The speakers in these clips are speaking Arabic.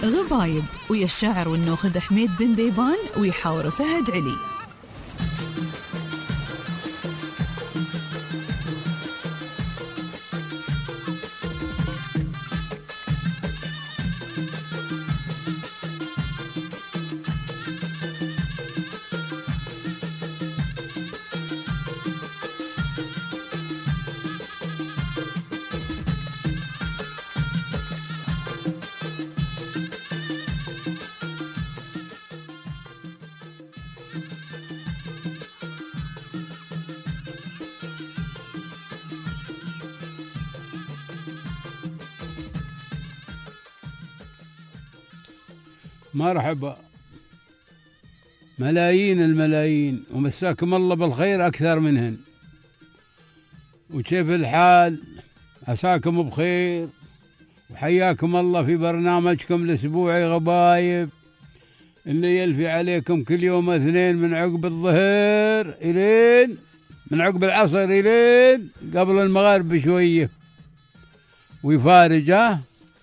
غبايب ويا الشاعر والنوخذ حميد بن ديبان ويحاور فهد علي. مرحبا، ملايين الملايين ومساكم الله بالخير أكثر منهن. وكيف الحال؟ عساكم بخير وحياكم الله في برنامجكم الأسبوعي غبايب اللي يلفي عليكم كل يوم اثنين من عقب الظهر إلين من عقب العصر إلين قبل المغرب بشوية ويفارج.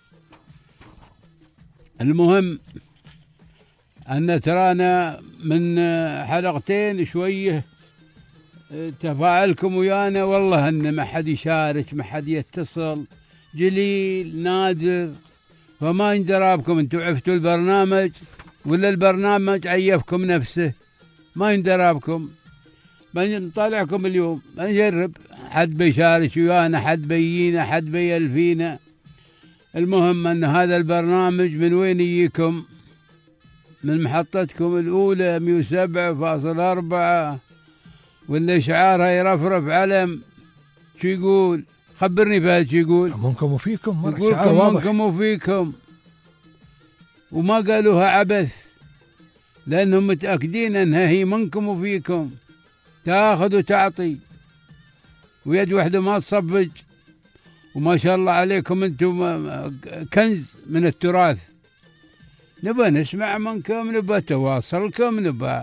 المهم أن ترانا من حلقتين شوية تفاعلكم ويانا والله أن ما حد يشارك، ما حد يتصل، جليل نادر، فما يندرابكم انتم عفتوا البرنامج ولا البرنامج عيفكم نفسه، ما يندرابكم. بنطالعكم اليوم بنجرب حد بيشارك ويانا، حد بيجينا، حد بيلفينا. المهم أن هذا البرنامج من وين يجيكم؟ من محطتكم الأولى 107.4 واللي شعارها يرفرف علم. شو يقول؟ خبرني فهد شو يقول؟ منكم وفيكم. يقولكم منكم وفيكم، وما قالوها عبث لأنهم متأكدين أنها هي منكم وفيكم، تاخذ وتعطي ويد واحدة ما تصفج. وما شاء الله عليكم أنتم كنز من التراث. نبى نسمع منكم، نبى تواصلكم، نبى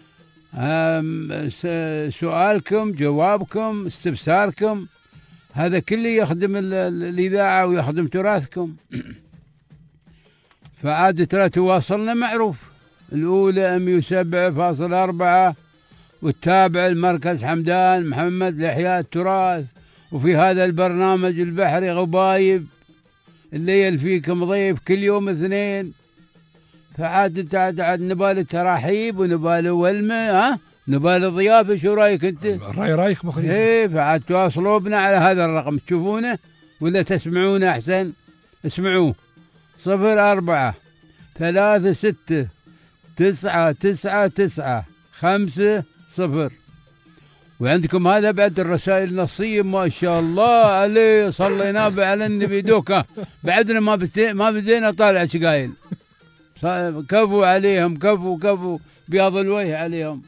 سؤالكم، جوابكم، استفساركم، هذا كله يخدم الإذاعة ويخدم تراثكم. فعاد ترى تواصلنا معروف، الأولى 107.4 والتابع المركز حمدان محمد لإحياء التراث. وفي هذا البرنامج البحري غبايب اللي يلفيكم ضيف كل يوم اثنين. فعاد عاد نبال تراحيب ونبال ولمه، نبال ضيافه. شو رايك انت؟ رايك مخرج. ايه، فعاد تواصلوا بنا على هذا الرقم، تشوفونه ولا تسمعونه احسن؟ اسمعوه 0436999500. وعندكم هذا بعد الرسائل النصية ما شاء الله عليه، صلينا على النبي دوكا بعدنا ما بدينا طالع شقايل. كفو عليهم، كفو بياض الوجه عليهم.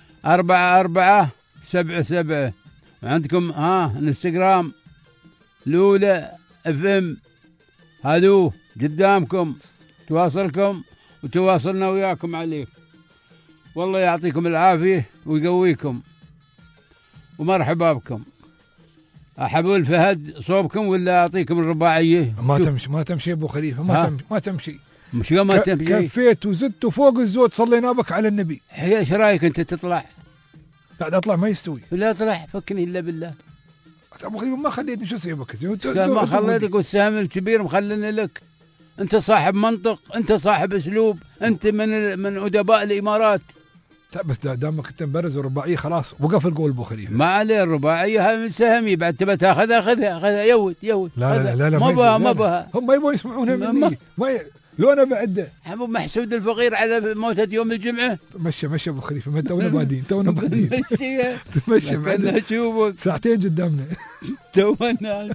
4477. وعندكم الانستغرام الأولى FM، هذوه قدامكم، تواصلكم وتواصلنا وياكم عليه. والله يعطيكم العافية ويقويكم ومرحبا بكم. أحبوا فهد صوبكم ولا أعطيكم الرباعية؟ ما تمشي أبو خليفة، ما تمشي. مش ما تمشي. كفيت وزدت فوق الزود، صلينا بك على النبي. ايش رايك انت تطلع؟ لا اطلع ما يستوي. لا اطلع، فكني الا بالله. ابو خليفة ما خليتني، شو اسوي بك؟ ما خليتك، والسهم الكبير مخليني لك. انت صاحب منطق، انت صاحب اسلوب، انت من ادباء الامارات. بس دامك انت مبرز الرباعيه خلاص وقف القول ابو خليفه. ما عليه الرباعيه، هاي من سهمي، بعد تبى تاخذها خذها يود. لا ما بها هم يبغوا يسمعونها مني. لو انا بعده ابو محسود الفقير على موتة يوم الجمعه. مشى ابو خليفه، ما تونا بادين مشي بعدنا نشوفك ساعتين قدامنا. تونا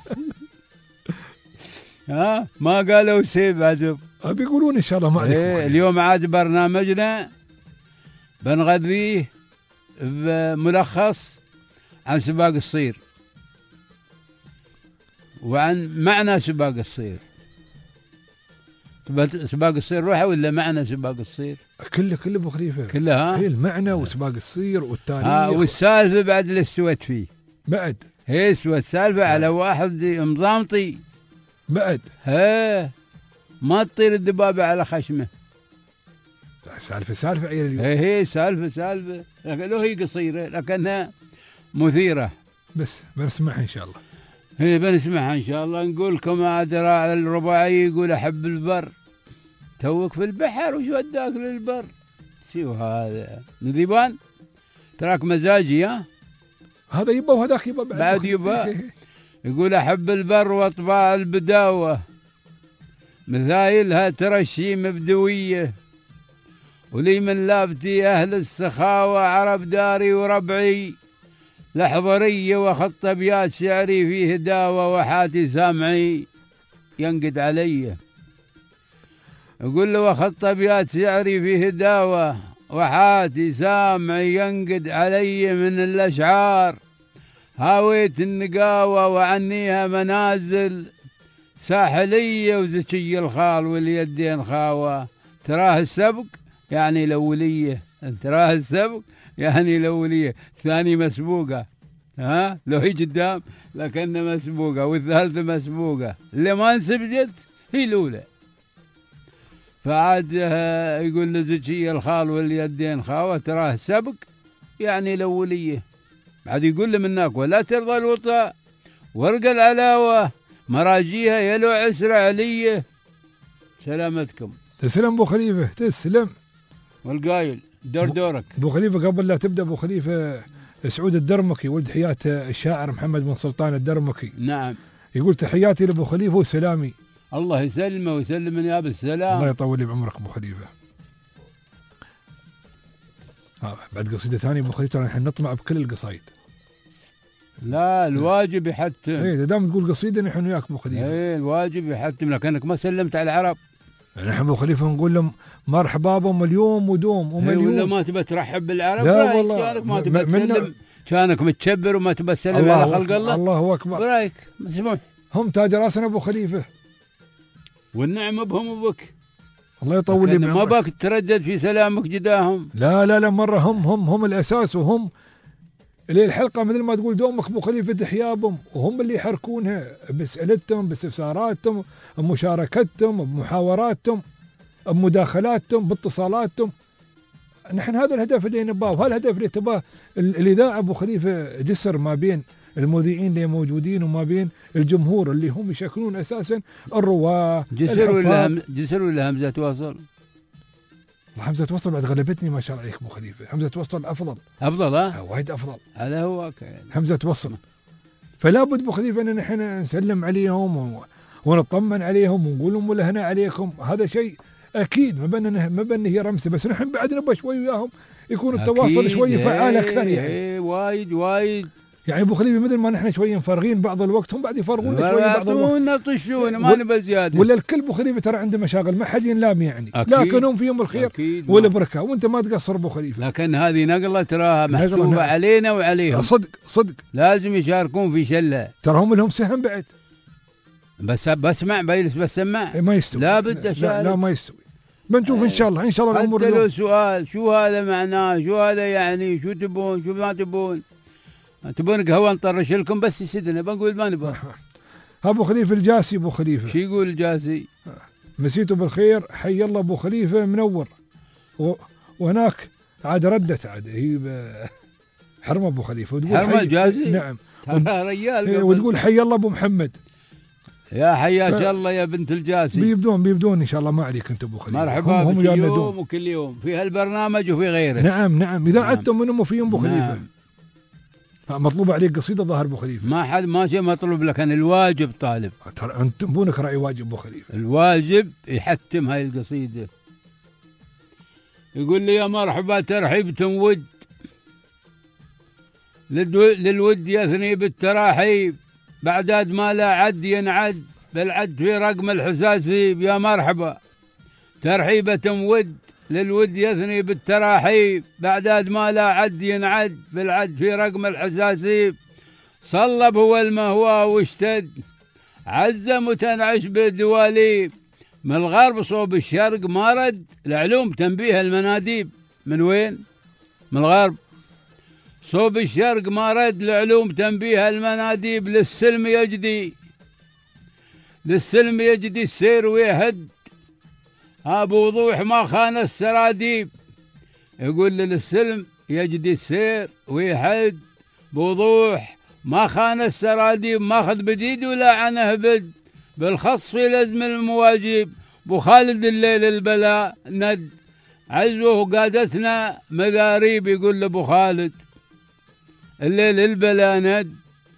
ما قالوا سيب عجب. بيقولون ان شاء الله ما عليك. اليوم عاد برنامجنا بنغذيه بملخص عن سباق الصير وعن معنى سباق الصير. سباق الصير روحه ولا معنى سباق الصير؟ كله ابو خليفه، كله المعنى وسباق الصير والتاريخ والسالفه بعد اللي استوت فيه بعد. استوت السالفه على واحد مضامطي بعد. ما تطير الدبابة على خشمه. سالفة عيال اليوم. هي سالفة لكن لو هي قصيرة لكنها مثيرة. بس بنسمعها إن شاء الله. هي بنسمعها إن شاء الله. نقول لكم أدرى على الرباعي يقول أحب البر توك في البحر وش وداك للبر. شو هذا نذيبان تراك مزاجي. هذا يبا وهذاك يبا بعد يبا. يقول أحب البر وأطباع البداوة مثايلها ترشي مبدوية ولي من لابتي أهل السخاوة عرب داري وربعي لحضرية وخط أبيات شعري فيه داوة وحاتي سامعي ينقد علي. يقول له وخط أبيات شعري فيه داوة وحاتي سامعي ينقد علي من الأشعار هاويت النقاوة وعنيها منازل ساحلية وزكي الخال واليدين خاوة تراه السبق يعني الأولية. تراه السبق يعني الأولية. ثاني مسبوقة لو هي قدام لكنها مسبوقة والثالثة مسبوقة اللي ما انسبجت هي الأولى. فعاد يقول لزكي الخال واليدين خاوة تراه السبق يعني الأولية. عاد يقول له منك ولا ترضى الوطا ورق العلاوة مراجيها يلو عسر عليه. سلامتكم. تسلم ابو خليفه تسلم. والقايل دورك ابو خليفه. قبل لا تبدا ابو خليفه سعود الدرمكي ولد حياة الشاعر محمد بن سلطان الدرمكي. نعم. يقول تحياتي لابو خليفه وسلامي. الله يسلمه ويسلم يا بالسلام. الله يطول لي بعمرك ابو خليفه. بعد قصيده ثانيه ابو خليفه الحين نطمع بكل القصايد. لا الواجب يحتم. ايه دام تقول قصيده نحن وياك ابو خليفه. ايه الواجب يحتم لكنك ما سلمت على العرب. نحن ابو خليفه نقول لهم مرحبا بهم اليوم ودوم ومليون. ولا ما تبى ترحب بالعرب؟ لا والله كانك ما تبى تسلم كانك متشبر وما تبى تسلم على خلق الله. الله اكبر. برايك مسموح. هم تاج راسنا ابو خليفه والنعمه بهم وبك. الله يطول لي ما باك تردد في سلامك جداهم. لا مرة هم الأساس وهم اللي الحلقة مثل ما تقول دومك أبو خليفة حيابهم وهم اللي يحركونها بأسئلتهم باستفساراتهم بمشاركتهم بمحاوراتهم بمداخلاتهم باتصالاتهم. نحن هذا الهدف اللي نباه وهذا الهدف اللي تباه الإذاعة أبو خليفة جسر ما بين المذيعين اللي موجودين وما بين الجمهور اللي هم يشكلون أساسا الرواة. جسر ولا همزة وصل؟ همزة وصل بعد غلبتني ما شاء الله عليك ابو خليفه. همزة وصل افضل وايد افضل. هذا هو همزة وصل. فلا بد ابو خليفه ان نحن نسلم عليهم ونطمن عليهم ونقول لهم ولا هنا عليكم. هذا شيء اكيد ما بان هي رمسه بس نحن بعد نبغى شوي وياهم يكون التواصل شوي فعال اكثر يعني. وايد يعني ابو خليفه مثل ما نحن شوي مفرغين بعض الوقت هم بعد يفرغون شوي بعض الوقت. نطشون ما نبى زياده. ولا الكل ابو خليفه ترى عنده مشاغل ما حد ينلام يعني. لكن هم فيهم الخير والبركه وانت ما تقصر ابو خليفه. لكن هذه نقله تراها محسوبه علينا وعليهم. صدق لازم يشاركون في شله. ترى هم لهم سهم بعد. بس بسمع بس سمع ما يستوي. لا بد اشارك. لا ما يستوي. بنشوف ان شاء الله الامور. حتى لو سؤال شو هذا معناه شو هذا يعني شو تبون شو ما تبون قهوه نطرش لكم بس يسدنا بنقول ما نبغى. ابو خليفه الجاسي ابو خليفه شو يقول الجاسي؟ مسيته بالخير حي الله ابو خليفه منور وهناك عاد ردت عاد هي حرم ابو خليفه وتقول حرم الجاسي. نعم ريال وتقول حي الله ابو محمد. يا حياك الله يا بنت الجاسي. بيبدون ان شاء الله ما عليك انت ابو خليفه. مرحبا هم يوم وكل يوم في هالبرنامج وفي غيره. نعم اذا عدتم منهم وفيهم ابو خليفه. مطلوب عليك قصيده ظاهر ابو خليفه. ما شيء مطلوب لكن الواجب طالب. ترى انتم بونك راعي واجب ابو خليفه. الواجب يحتم هاي القصيده. يقول لي يا مرحبا ترحيبة ود للود يثني بالتراحيب بعداد ما لا عد ينعد بالعد في رقم الحساسيب. يا مرحبا ترحيبة ود للود يثني بالتراحيب بعداد ما لا عد ينعد بالعد في رقم الحساسيب. صلب هو المهوى واشتد عز متنعش بالدواليب من الغرب صوب الشرق ما رد العلوم تنبيه المناديب. من وين؟ من الغرب صوب الشرق ما رد العلوم تنبيه المناديب. للسلم يجدي السير ويهد ها بوضوح ما خان السراديب، يقول للسلم يجدي السير ويحد، بوضوح ما خان السراديب، ماخذ بديد ولا عنه بد، بالخص في لزم المواجيب، بو خالد الليل البلاء ند، عزوه قادتنا مذاريب، يقول لابو خالد الليل البلاء ند،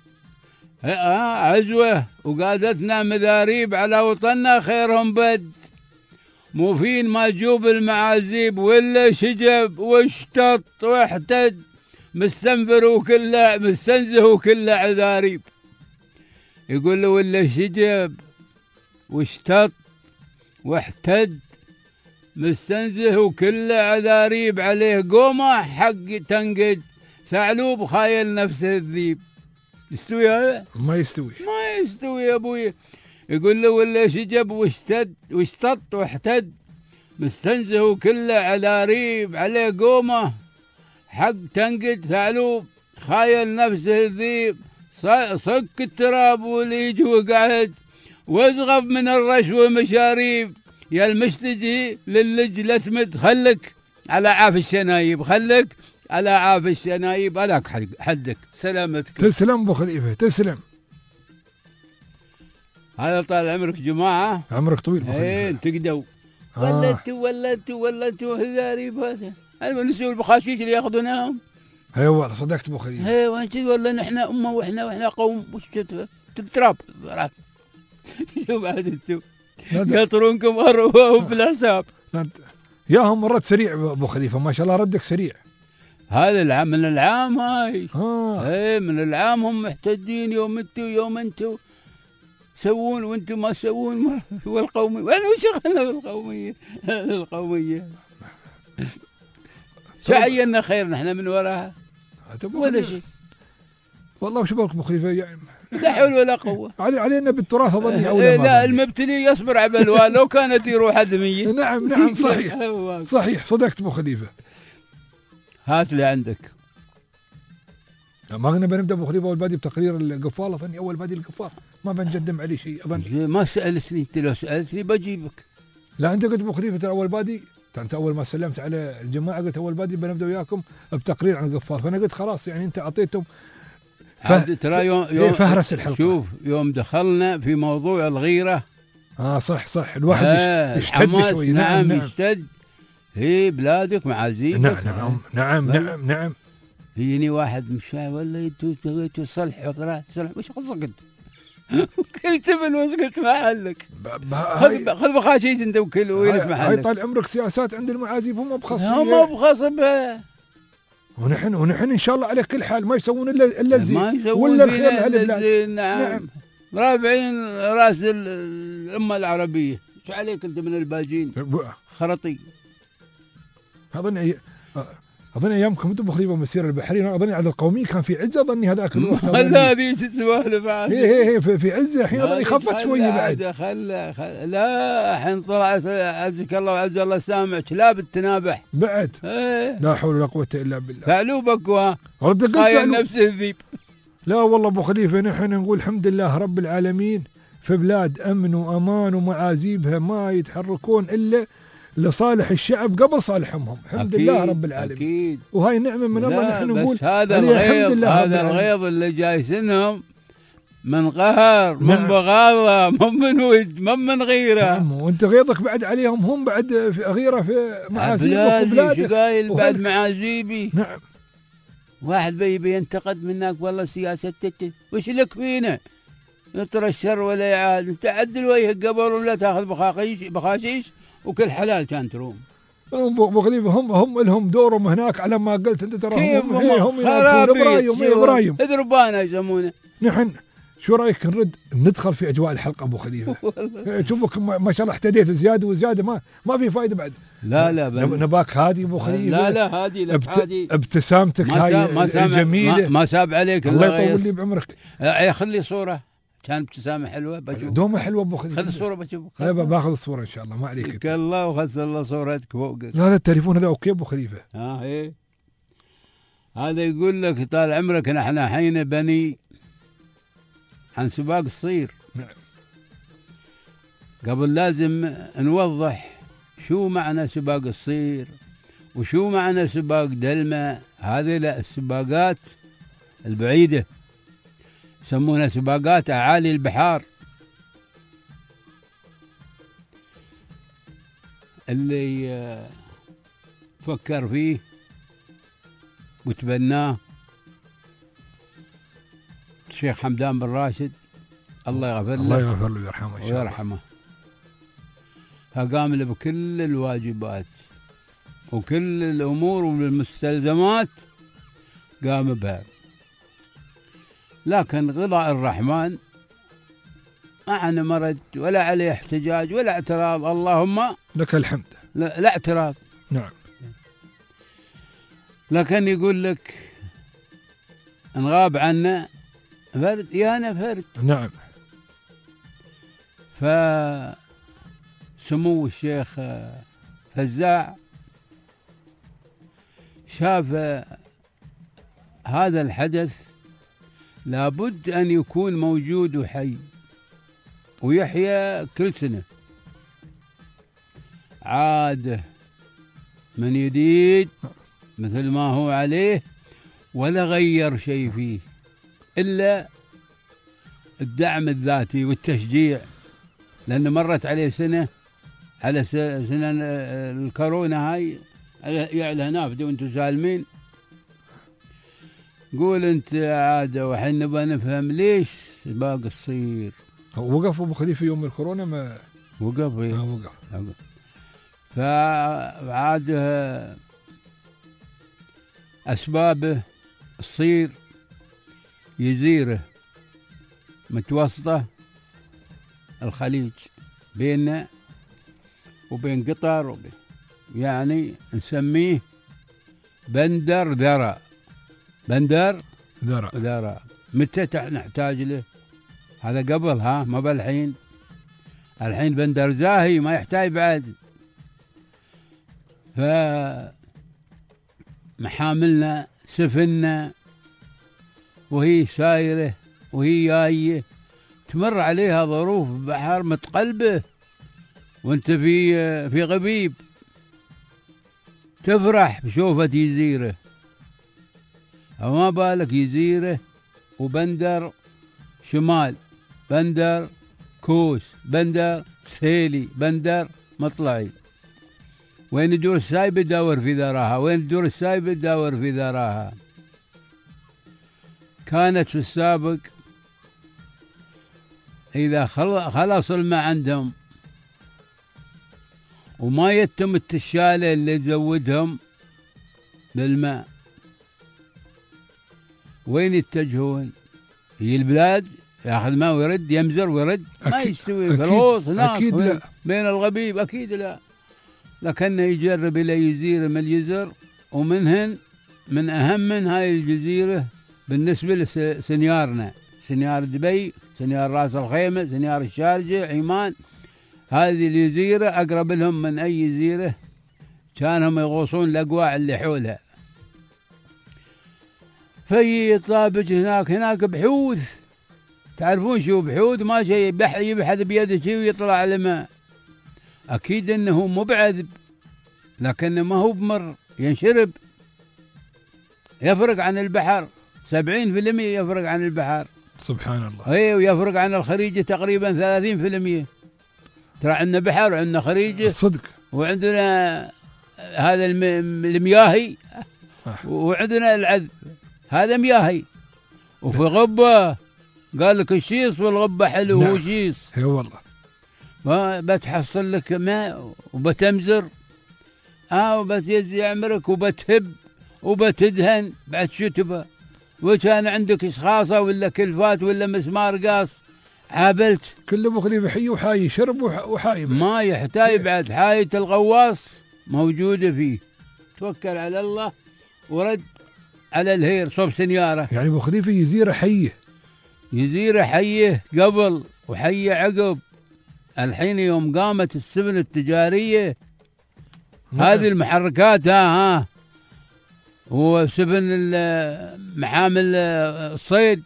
عزوه وقادتنا مذاريب، على وطننا خيرهم بد، مو فين ما تجوب المعازيب، ولا شجب واشتط واحتد، مستنفر وكله مستنزه وكله عذاريب، يقول له ولا شجب واشتط واحتد، مستنزه وكله عذاريب، عليه قومه حق تنقد، ثعلوب خايل نفسه الذيب. يستوي هذا؟ ما يستوي، ما يستوي يا ابوي. يقول له ولا شجب واشتط واحتد، مستنزه وكله عذاريب، عليه قومه حق تنقد، ثعلوب خايل نفسه الذيب، صك التراب وليج وقعد، وازغب من الرشوة مشاريب، يا المشتجي للج لا تمد، خلك على عاف الشنايب، خلك على عاف الشنايب، هلاك حدك سلامتك. تسلم ابو خليفه تسلم. هذا طال عمرك جماعة، عمرك طويل ابو خليفه. تقدوا ولدتوا هذاريب، هذا النسوة البخاشيش اللي ياخذونهم. اي والله صدقت ابو خليفه. اي وانت ولا نحن امه واحنا قوم، وش تتراب شو بعد انتم يطرونكم وهم بالحساب. ياهم رد سريع ابو خليفه، ما شاء الله ردك سريع. هذا العام من العام هاي. اي من العام هم محتدين، يوم انتوا سوون وانتم ما تسوون. والقوميه وانا وش شغلنا بالقوميه؟ القوميه شعينا خير نحن من وراها ولا شيء والله. وش بالك ابو خليفه يعني لا حول ولا قوه. علينا بالتراث اظني اولى. لا المبتلي يصبر على بلوى لو كانت يروح ادميه. نعم صحيح صحيح صدقت ابو خليفه. هات اللي عندك. ما قلنا بنبدا ابو خليفه اول بادي بتقرير القفال، اظني اول بادي القفال ما بنقدم عليه شيء اظن. ما سالتني انت، لو سالتني بجيبك. لا انت قلت ابو خليفه اول بادي، انت اول ما سلمت على الجماعه قلت اول بادي بنبدا وياكم بتقرير عن القفال، فانا قلت خلاص يعني انت اعطيتهم ترى يوم فهرس الحلقه. شوف يوم دخلنا في موضوع الغيره صح الواحد يشتد شوي. نعم يشتد. هي بلادك معازيمك. نعم يجيني واحد مش فاهم ولا انتوا صلح وقرات صلح، وش قصدك؟ كل تبن وسكت ما حلك. خذ بخاشيش انت وكل وين اسمع حلك. هاي طال عمرك سياسات عند المعازيف هم بخاصيه. هم بخاصبها. ونحن ان شاء الله على كل حال ما يسوون الا الزين ولا الخير للبلاد. نعم رافعين راس الامه العربيه. شو عليك انت من الباجين خرطي. اظن ايامكم انتم بخليفه مسير البحرين، اظن عند القومي كان في عزه، اظني هذاك الوقت. لا هذه شو سوالف بعد. هي في عزه الحين، اظني خفت شويه بعد. لا الحين طلعت عزك الله وعز الله سامع كلاب التنابح بعد. لا حول ولا قوه الا بالله. ثعلوبك خايل نفسه الذيب. لا والله ابو خليفه نحن نقول الحمد لله رب العالمين في بلاد امن وامان ومعازيبها ما يتحركون الا لصالح الشعب قبل صالحهم. الحمد لله رب العالمين. أكيد. وهاي نعمة من الله. نحن نقول هذا الغيظ اللي جايسنهم من قهر من بغاضة من ود من غيرة. نعم وانت غيظك بعد عليهم، هم بعد في غيرة في معازيبك وبلادك. شقايل بعد معازيبي. نعم واحد بينتقد منك والله سياستك وش لك فينا؟ يطر الشر ولا يعاد. انت عدل وجهك قبل ولا تاخذ بخاشيش وكل حلال كان تروم. ابو خليفه هم لهم دورهم هناك على ما قلت انت، ترى هم ابراهيم ذربانه يسمونه. نحن شو رايك نرد ندخل في اجواء الحلقه ابو خليفه؟ شوفك ما شاء الله احتديت زياده وزياده، ما في فايده بعد. لا نباك هادي ابو خليفه. لا هادي هادي. ابتسامتك هاي الجميله ما ساب عليك الله يطول لي بعمرك. خلي صوره كان ابتسامه حلوه بشوف. دومه حلوه ابو خليفه. خذ الصوره بشوفك. لا باخذ الصوره ان شاء الله ما عليك. الله وخذ الله صورتك فوق. لا التليفون هذا اوكي ابو خليفه. ايه هذا يقول لك طال عمرك نحن حين بني عن سباق الصير. نعم. قبل لازم نوضح شو معنى سباق الصير وشو معنى سباق دلمة. هذه لا السباقات البعيدة يسمونها سباقات أعالي البحار. اللي فكر فيه وتبناه الشيخ حمدان بن راشد الله يغفر له، الله يغفر له ويرحمه إن شاء الله. ويرحمه. فقام له بكل الواجبات وكل الأمور والمستلزمات قام بها، لكن غضاء الرحمن ما عنه مرد ولا عليه احتجاج ولا اعتراض. اللهم لك الحمد. لا اعتراض. نعم. لكن يقول لك انغاب عنا فرد يانا فرد. نعم. فسمو الشيخ فزاع شاف هذا الحدث لابد أن يكون موجود وحي ويحيا كل سنة. عاد من جديد مثل ما هو عليه ولا غير شيء فيه إلا الدعم الذاتي والتشجيع، لأن مرت عليه سنة على سنة الكورونا هاي يعلى نافذة وانتم سالمين. قول انت عادة وحين نبغى نفهم ليش سباق الصير. وقف ابو خليفه يوم الكورونا ما وقف. وقف. فعاد اسبابه الصير جزيرة متوسطة الخليج بيننا وبين قطر يعني نسميه بندر ذرة. بندر ذرة. متى نحتاج له؟ هذا قبل ما بالحين. الحين بندر زاهي ما يحتاج بعد. فمحاملنا سفننا وهي سايرة وهي جاية تمر عليها ظروف بحر متقلبة وانت في غبيب تفرح بشوفة جزيرة. وما بالك جزيرة وبندر شمال، بندر كوس، بندر سهيلي، بندر مطلعي. وين الدور السايبة تدور في ذراها، وين الدور السايبة تدور في ذراها. كانت في السابق إذا خلص الماء عندهم وما يتم التشالة اللي تزودهم بالماء وين يتجهون؟ هي البلاد ياخذ ماء ويرد، يمزر ويرد، ما يستوي خلاص هناك أكيد لا. بين الغبيب أكيد لا. لكنه يجرب إلى جزيرة من الجزر، ومنهن من أهم من هاي الجزيرة بالنسبة لسنيارنا، سنيار دبي، سنيار راس الخيمة، سنيار الشارجة، عمان. هذه الجزيرة أقرب لهم من أي جزيرة كانهم يغوصون الأقواع اللي حولها. في يطابج هناك بحوث، تعرفون شو بحوث؟ ما شيء يبحث بيده شيء ويطلع على الماء. أكيد أنه مو بعذب، لكنه ما هو بمر، ينشرب، يفرق عن البحر 70% يفرق عن البحر. سبحان الله. اي ويفرق عن الخليج تقريبا 30%. ترى عندنا بحر وعندنا خليج الصدق، وعندنا هذا المياهي وعندنا العذب، هذا مياهي. وفي غبة قال لك الشيص والغبة حلو. نعم. هو شيص. اي والله. بتحصل لك ماء وبتمزر وبتيزي عمرك وبتهب وبتدهن بعد شتبه. وكان عندك اشخاصه ولا كلفات ولا مسمار قاص عابلت كل ابو خليفه حي وحاي، شرب وحاي ما يحتاج بعد. حاية الغواص موجودة فيه. توكل على الله ورد على الهير صوب سنيارة. يعني ابو خليفه جزيره حيه، جزيرة حيه قبل وحيه عقب. الحين يوم قامت السفن التجارية هذه المحركات وسفن محامل الصيد،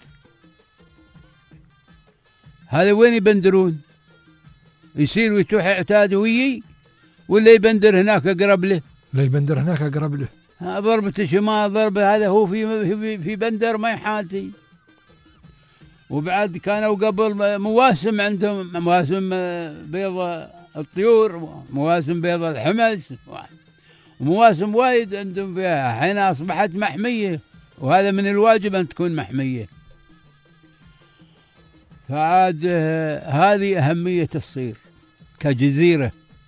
هذا وين يبندرون؟ يصير ويتوح اعتاد ولا يبندر هناك اقرب له. لا يبندر هناك اقرب له. ضربة شمال ضربة هذا هو في بندر ما يحاتي. وبعد كانوا قبل مواسم عندهم، مواسم بيض الطيور، مواسم بيض الحمص، ومواسم وايد عندهم فيها. حين أصبحت محمية، وهذا من الواجب أن تكون محمية. فعاد هذه أهمية الصير كجزيرة.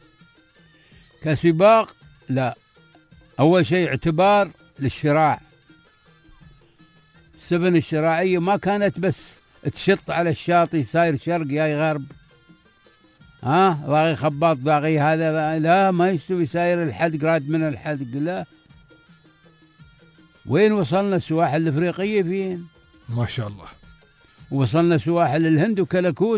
كسباق لا، أول شيء اعتبار للشراع. السفن الشراعية ما كانت بس تشط على الشاطئ صاير شرق يا غرب، باغي خباط باغي هذا، لا ما يستوي، ساير الحدق راد من الحدق. لا، وين وصلنا؟ السواحل الافريقيه فين؟ ما شاء الله. وصلنا سواحل الهند وكلكوت.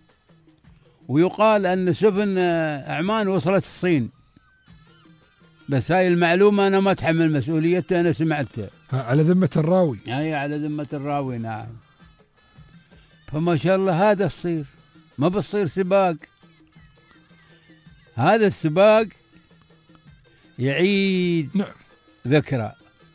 ويقال ان سفن عمان وصلت الصين، بس هاي المعلومه انا ما اتحمل مسؤوليتها، انا سمعتها. على ذمه الراوي. هي على ذمه الراوي، نعم. فما شاء الله هذا الصير ما بصير سباق. هذا السباق يعيد نعم. ذكرى،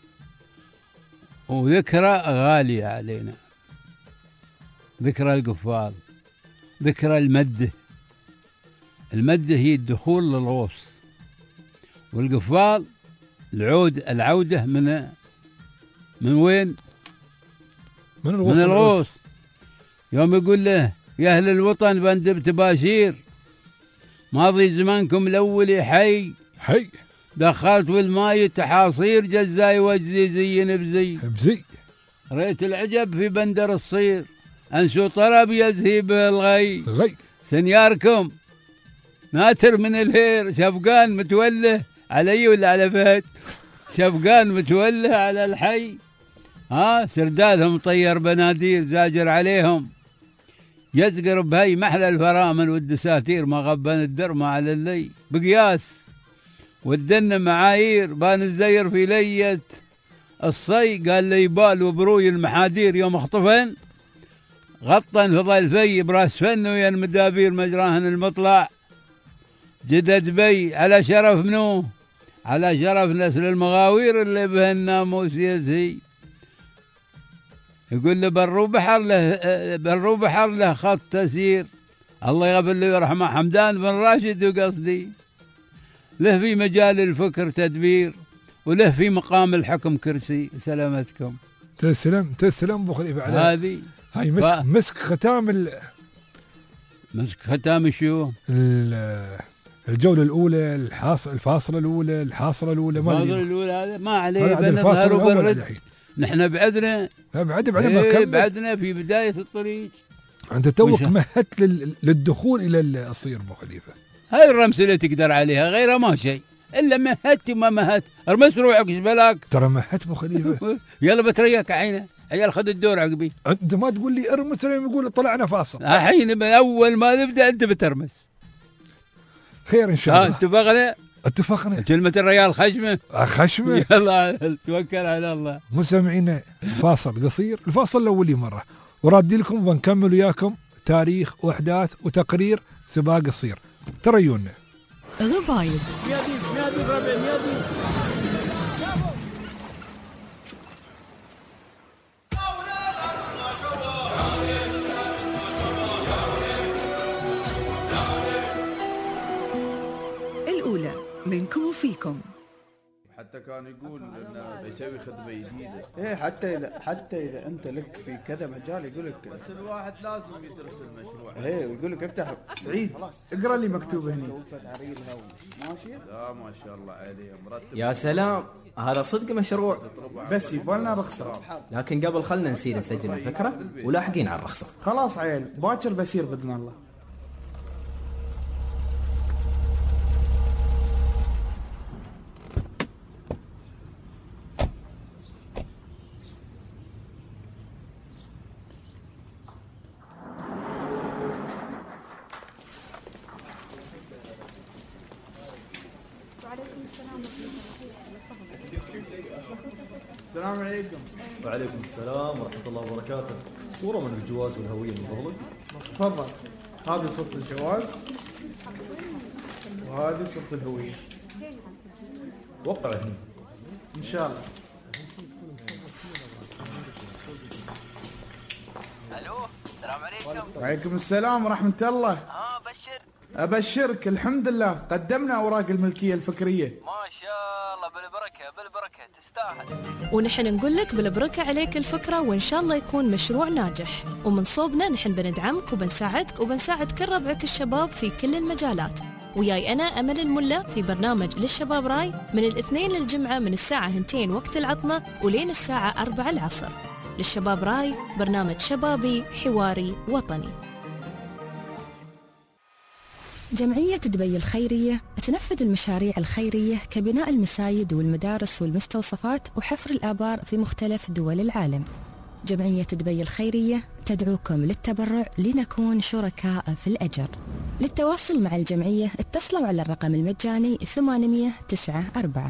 وذكرى غالية علينا. ذكرى القفال، ذكرى المدة. المدة هي الدخول للغوص، والقفال العودة من وين؟ من الغوص. يوم يقول له يا أهل الوطن بندب تباشير، ماضي زمانكم الأول حي دخلت والماي تحاصير، جزاي وجزي زين بزي ريت العجب في بندر الصير، أنسو طرب يزهي بالغي سنياركم ناتر من الهير، شفقان متوله علي ولا على فهد؟ شفقان متوله على الحي، سردالهم طير بنادير زاجر عليهم، يزقر بهي محلى الفرامل والدساتير، ما غبن الدرمة على اللي بقياس، والدن معايير بان الزير في لية الصي، قال لي يبال وبروي المحادير يوم اخطفن غطن في ظل في براس فن ويا المدابير مجراهن المطلع، جدد بي على شرف منو؟ على شرف نسل المغاوير اللي به الناموس يزهي. يقول له برو بحر له خط تسير، الله يغفر له ويرحمه، حمدان بن راشد وقصدي، له في مجال الفكر تدبير، وله في مقام الحكم كرسي. سلامتكم. تسلم ابو خليفه على هذه. هاي مسك ختام مسك ختام شو؟ الجوله الاولى، الفاصله الاولى، الحاصله الاولى، هذا ما عليه بنظهر وبنرد. نحن بعدنا بعدنا في بداية الطريق. أنت توك مهدت للدخول إلى الصير أبو خليفة. هاي الرمسة اللي تقدر عليها، غيرها ما شيء، إلا مهدت وما مهدت، ارمس روحك ايش بلاك. ترى مهدت أبو خليفة. يلا بتريك عينه، عيال خذ الدور عقبي. أنت ما تقول لي ارمس، يقول طلعنا فاصل. الحين من أول ما نبدأ أنت بترمس. خير إن شاء الله. اتفقنا. كلمة الريال خشمة. يلا توكل على الله. مستمعينا، فاصل قصير، الفاصل الأولي مرة، ورادي لكم ونكمل وياكم تاريخ وأحداث وتقرير سباق الصير. تريونا. غبايب. الأولى منكم وفيكم. حتى كان يقول انه بيسوي خدمه جديده. ايه حتى اذا انت لك في كذا مجال يقول لك، بس الواحد لازم يدرس المشروع. ايه ويقول لك افتح سعيد اقرا لي مكتوب هنا. ماشي. لا ما شاء الله عليه مرتب. يا سلام، هذا صدق مشروع، بس يبالنا رخصه. لكن قبل خلنا نسير نسجل الفكره ولاحقين على الرخصه. خلاص عيل، باكر بسير باذن الله. السلام عليكم. وعليكم السلام ورحمة الله وبركاته. صورة من الجواز والهوية من فضلك. تفضل، هذه صورة الجواز وهذه صورة الهوية. وقع هنا ان شاء الله. الو السلام عليكم. وعليكم السلام ورحمة الله. بشر. ابشرك الحمد لله قدمنا اوراق الملكية الفكرية. ما شاء الله بالبركة بالبركة تستاهل. ونحن نقول لك بالبركة عليك الفكرة، وإن شاء الله يكون مشروع ناجح. ومن صوبنا نحن بندعمك وبنساعدك وبنساعد كل ربعك الشباب في كل المجالات. وياي أنا أمل الملا في برنامج للشباب راي من الاثنين للجمعة من الساعة 2 وقت العطلة ولين الساعة 4 العصر. للشباب راي برنامج شبابي حواري وطني. جمعية دبي الخيرية تنفذ المشاريع الخيرية كبناء المساجد والمدارس والمستوصفات وحفر الآبار في مختلف دول العالم. جمعية دبي الخيرية تدعوكم للتبرع لنكون شركاء في الأجر. للتواصل مع الجمعية اتصلوا على الرقم المجاني 894.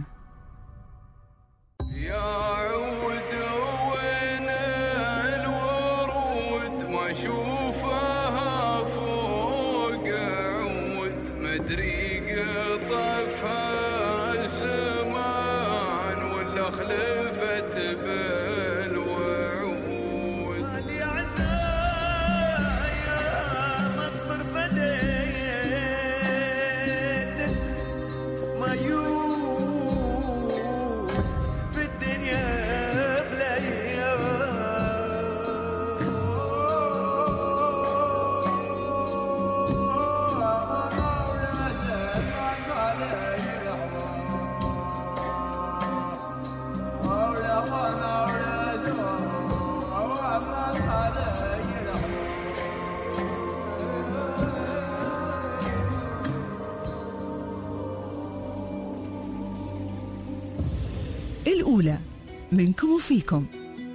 يا عود وين الورود ما اشوفها فوق عود مدري قطفها الزمان ولا خلفت بالوعود. مالي عزايا مصبر فديت ما الأولى منكم وفيكم.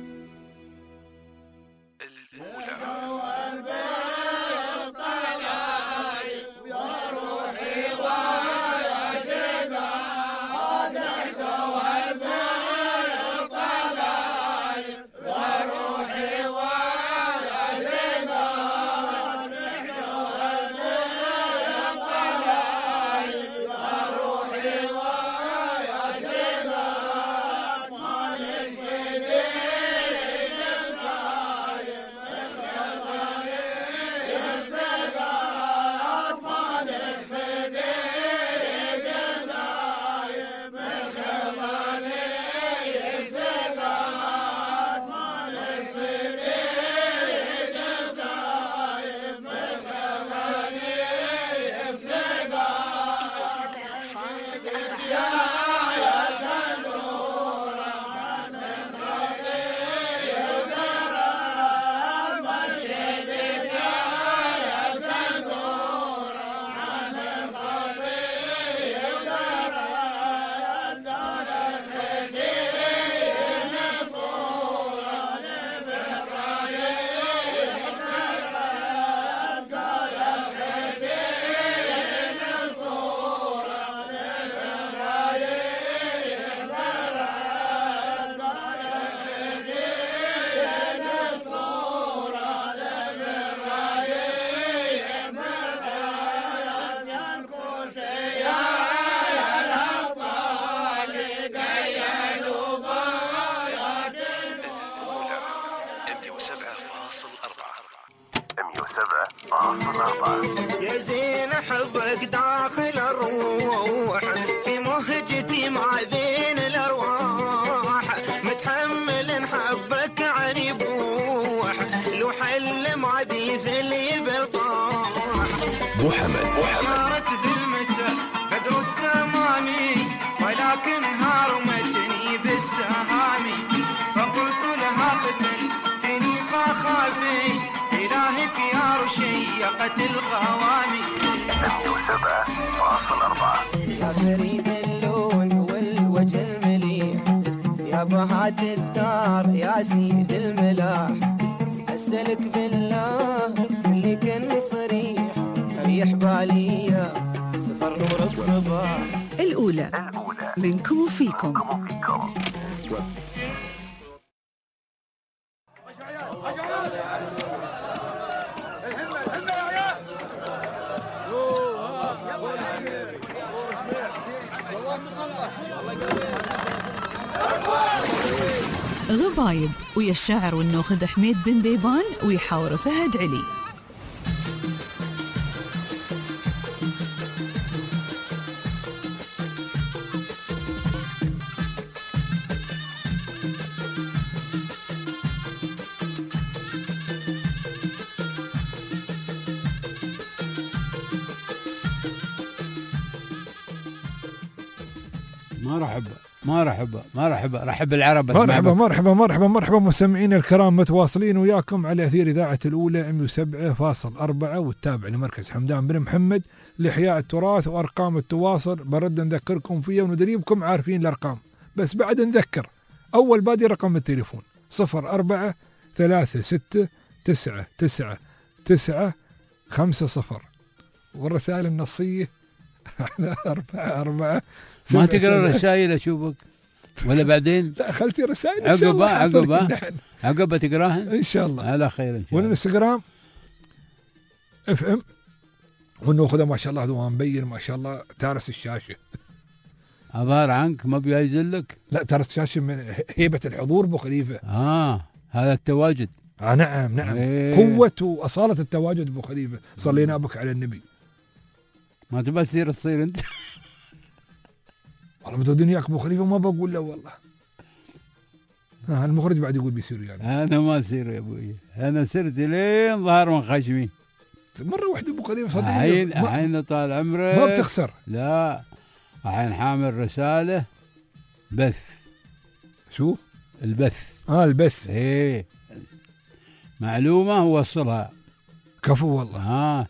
يا زين حبك داخل الروح في مهجتي مع ذين الارواح متحمل حبك عن يبوح لو حل معدي في اللي بالطاح. محمد صارت بالمساء بدر التمامي ولكن هارمتني بالسهامي فقلت لها قتلتني فخافي إلهك يا رشيقة القوامي. 107.4 يا فريد اللون والوجه المليح يا بهات الدار يا سيد الملاح أسألك بالله اللي كان صريح ريح بالية سفر نور الصباح. الأولى منكم وفيكم. غبايب ويا الشاعر والنوخذ حميد بن ديبان ويحاور فهد علي. رحب العرب. مرحبا مستمعين الكرام، متواصلين وياكم على أثير إذاعة الأولى 107.4 والتابع لمركز حمدان بن محمد لإحياء التراث. وأرقام التواصل برد نذكركم فيها وندريبكم عارفين الأرقام، بس بعد نذكر. أول بادي رقم التليفون 0436999950 والرسائل النصية على 44. ما تقرأ الرسائل أشوفك ولا بعدين؟ لا خلتي رسائل عقبة تقراهن إن شاء الله على خير إن شاء الله. والإنستغرام FM ونأخذه ما شاء الله هذا مبين ما شاء الله تارس الشاشة. عبارة عنك ما بيزلك؟ لا تارس الشاشة من هيبة الحضور أبو خليفة. هذا التواجد. نعم قوة وأصالة التواجد أبو خليفة. صلينا بك على النبي. ما تبى تصير أنت؟ والله بتوديني ياك ابو خليفه ما بقول له والله. المخرج بعد يقول بيصير يعني. انا ما اصير يا ابوي، انا سرت لين ظهر من خشمي. مره واحده ابو خليفه صدقني. الحين طال عمرك ما بتخسر. لا الحين حامل رساله بث. شو البث؟ البث. ايه معلومه وصلها. كفو والله.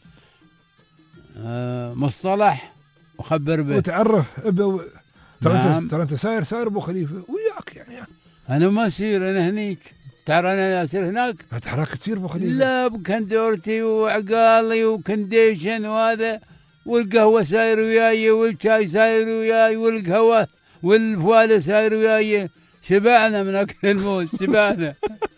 مصطلح وخبر به وتعرف نعم. ترى انت ساير ابو خليفه وياك يعني. انا ما اسير، انا هنيك. ترى انا اسير هناك. تحرك تصير ابو خليفه. لا بكندورتي وعقالي وكنديشن وهذا، والقهوه ساير وياي والشاي ساير وياي والقهوه والفواله ساير وياي. شبعنا من اكل الموز شبعنا.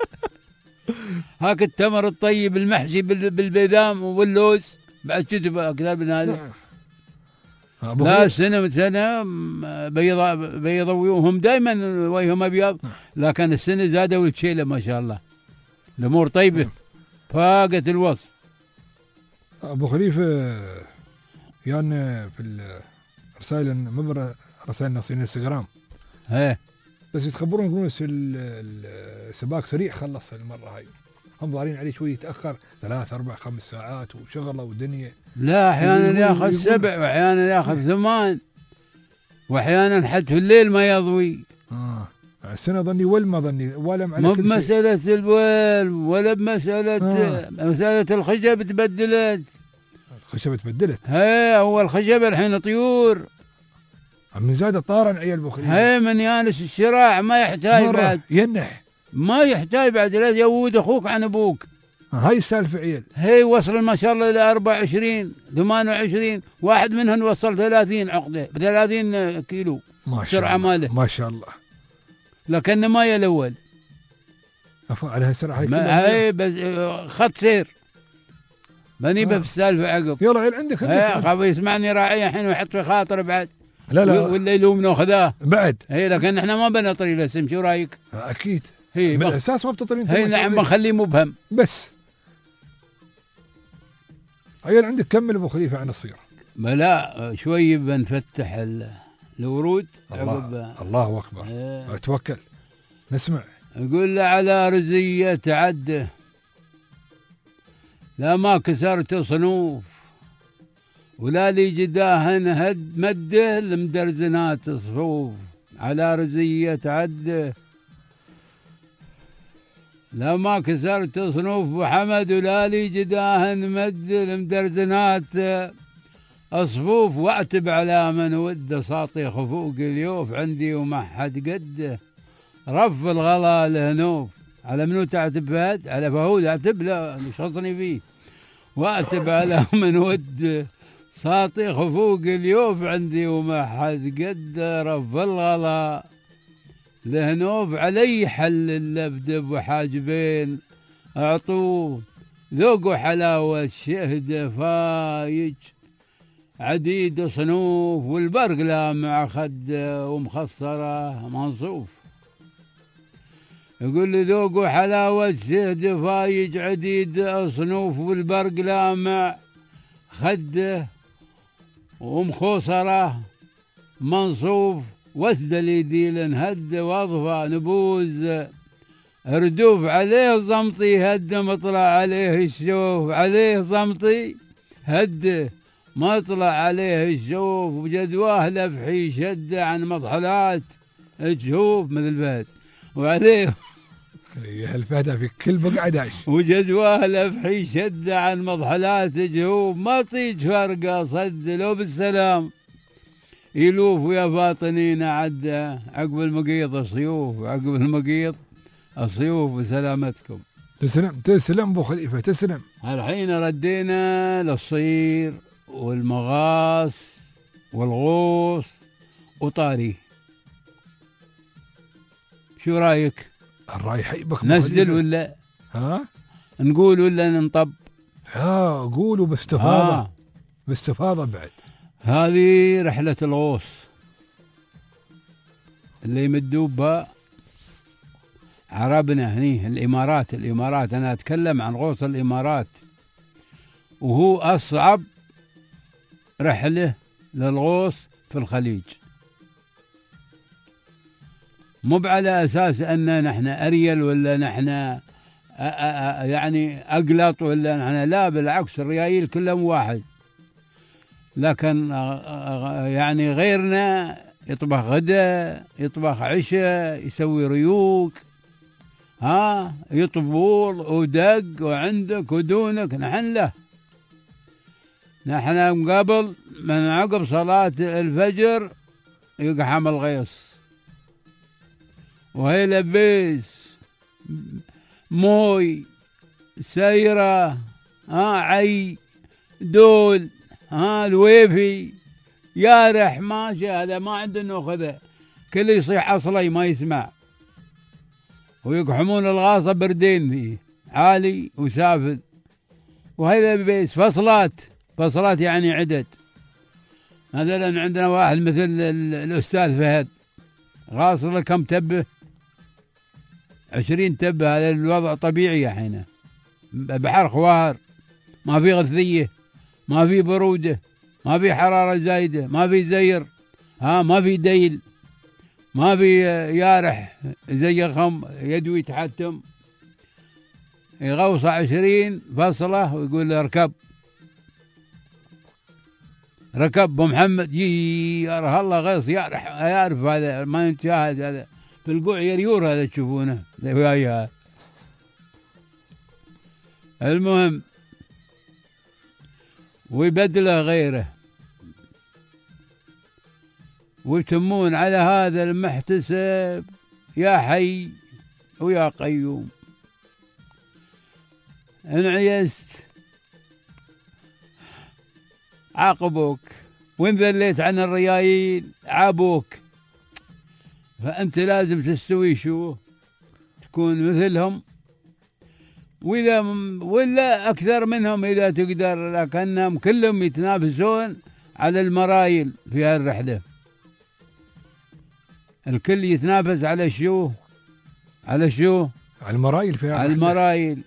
هاك التمر الطيب المحشي بالبيدام واللوز بعد كتب كتاب هذا. لا سنة بيضوا وهم دائما ويهم أبيض، لكن السنة زادوا الشيلة ما شاء الله. الأمور طيبة فاقت الوصف. أبو خليفة يعني في الرسائل مبرة رسائل نصين انستغرام بس يتخبرون يقولون السباق سريع خلص المرة هاي. هم ضارين عليه شوي يتأخر 3 4 5 ساعات وشغله ودنيا. لا أحيانا ياخذ 7 وأحيانا ياخذ 8 وأحيانا حتى في الليل ما يضوي. السنة ظني ما ظني ولا مو بمسألة الويل ولا مسألة الخشب تبدلت. الخشب تبدلت. هو الخشب الحين طيور. من زاد طارا عيال ابو خليفه. من يانس الشراع ما يحتاج بعد ينح. ما يحتاج بعد لا يود اخوك عن ابوك. هاي السالفه عيال. وصل ما شاء الله الى 24 28 واحد منهم وصل 30 عقده ب 30 كيلو ما شاء الله ماله. ما شاء الله. لكن ما يا الاول. على هالسرعه هاي بس خط سير. ماني في السالفه عقب. يلا عيل عندك خاف يسمعني راعي الحين ويحط في خاطر بعد. لا ولا يلومنا وخذاه بعد. لكن احنا ما بنطري الاسم. شو رايك؟ اكيد. بالاساس ما بتطرين. نعم بنخليه مبهم بس. عيال عندك كمل ابو خليفه عن الصير. لا شوي بنفتح الورود. الله اكبر. اتوكل نسمع. يقول له على رزية تعده لا ما كسرت صنوف ولا لي جداهن هد مده المدرزنات صفوف. على رزية عده لا ما كسرت صنوف محمد ولا لي جداهن مد المدرزنات أصفوف. واعتب على من ود ساطي خفوق اليوف عندي وما حد قده. رف الغلا لهنوف. على منو تعتب فهد؟ على فهود اعتب له شطني فيه. واعتب على من ود ساطي خفوق اليوف عندي وما حد قده. رف الغلا لهنوف علي حل اللبد وحاجبين اعطوه. ذوقوا حلاوة شهد فايج عديد صنوف والبرق لا مع خده ومخصرة منصوف. يقول لي ذوقوا حلاوة دفايج عديد صنوف والبرق لامع خده ومخوصرة منصوف واسد اليديل نهد واضفى نبوز ردوف عليه زمطي هد مطلع عليه الشوف عليه زمطي هد مطلع عليه الشوف وجدواه لفحي شد عن مضحلات تشوف مثل الفهد وعليه الفهد في كل بقعة داش وجدواه لفحي شد عن مضحلات جهوب ما طيج فرقه صد لو بالسلام يلوف ويا باطنين عدى عقب المقيض الصيوف عقب المقيض الصيوف وسلامتكم. تسلم ابو خليفه تسلم. الحين ردينا للصير والمغاص والغوص وطاري. شو رايك؟ الراي حيبك نسدل ولا ها؟ نقول ولا ننطب؟ ها قولوا باستفاضه باستفاضه بعد. هذه رحلة الغوص اللي يمدوا بها عربنا هني الإمارات أنا أتكلم عن غوص الإمارات وهو أصعب رحلة للغوص في الخليج مو على أساس أن نحن أريل ولا نحن يعني أقلط ولا نحن لا بالعكس الريايل كلهم واحد لكن يعني غيرنا يطبخ غدا يطبخ عشاء يسوي ريوق يطبول ودق وعندك ودونك نحن له نحن قبل من عقب صلاة الفجر يقحم الغيص وهي لبيس موي سيرة عي دول الويفي يارح ماشي هذا ما عنده ناخذه كل يصيح اصلي ما يسمع ويقحمون الغاصة بردين فيه عالي وسافل وهذا بيس فصلات يعني عدد. مثلا عندنا واحد مثل الأستاذ فهد غاص له كم تبه 20 تبه. هذا الوضع طبيعي الحين بحر خوار ما في غثية ما في برودة ما في حرارة زايدة ما في زير ما في ديل ما في يارح زي خم يدوي يتحتم يغوص 20 فصلة ويقول له ركب ابو محمد يا الله غيص يعرف هذا ما ينتشاهد هذا في القوع يريور هذا تشوفونه المهم ويبدله غيره ويتمون على هذا المحتسب يا حي ويا قيوم. إن عيست عاقبوك وإن ذليت عن الريايل عابوك فأنت لازم تستوي شو تكون مثلهم ولا أكثر منهم إذا تقدر لكنهم كلهم يتنافسون على المرايل في هالرحلة. الكل يتنافس على شو على المرايل في على المرايل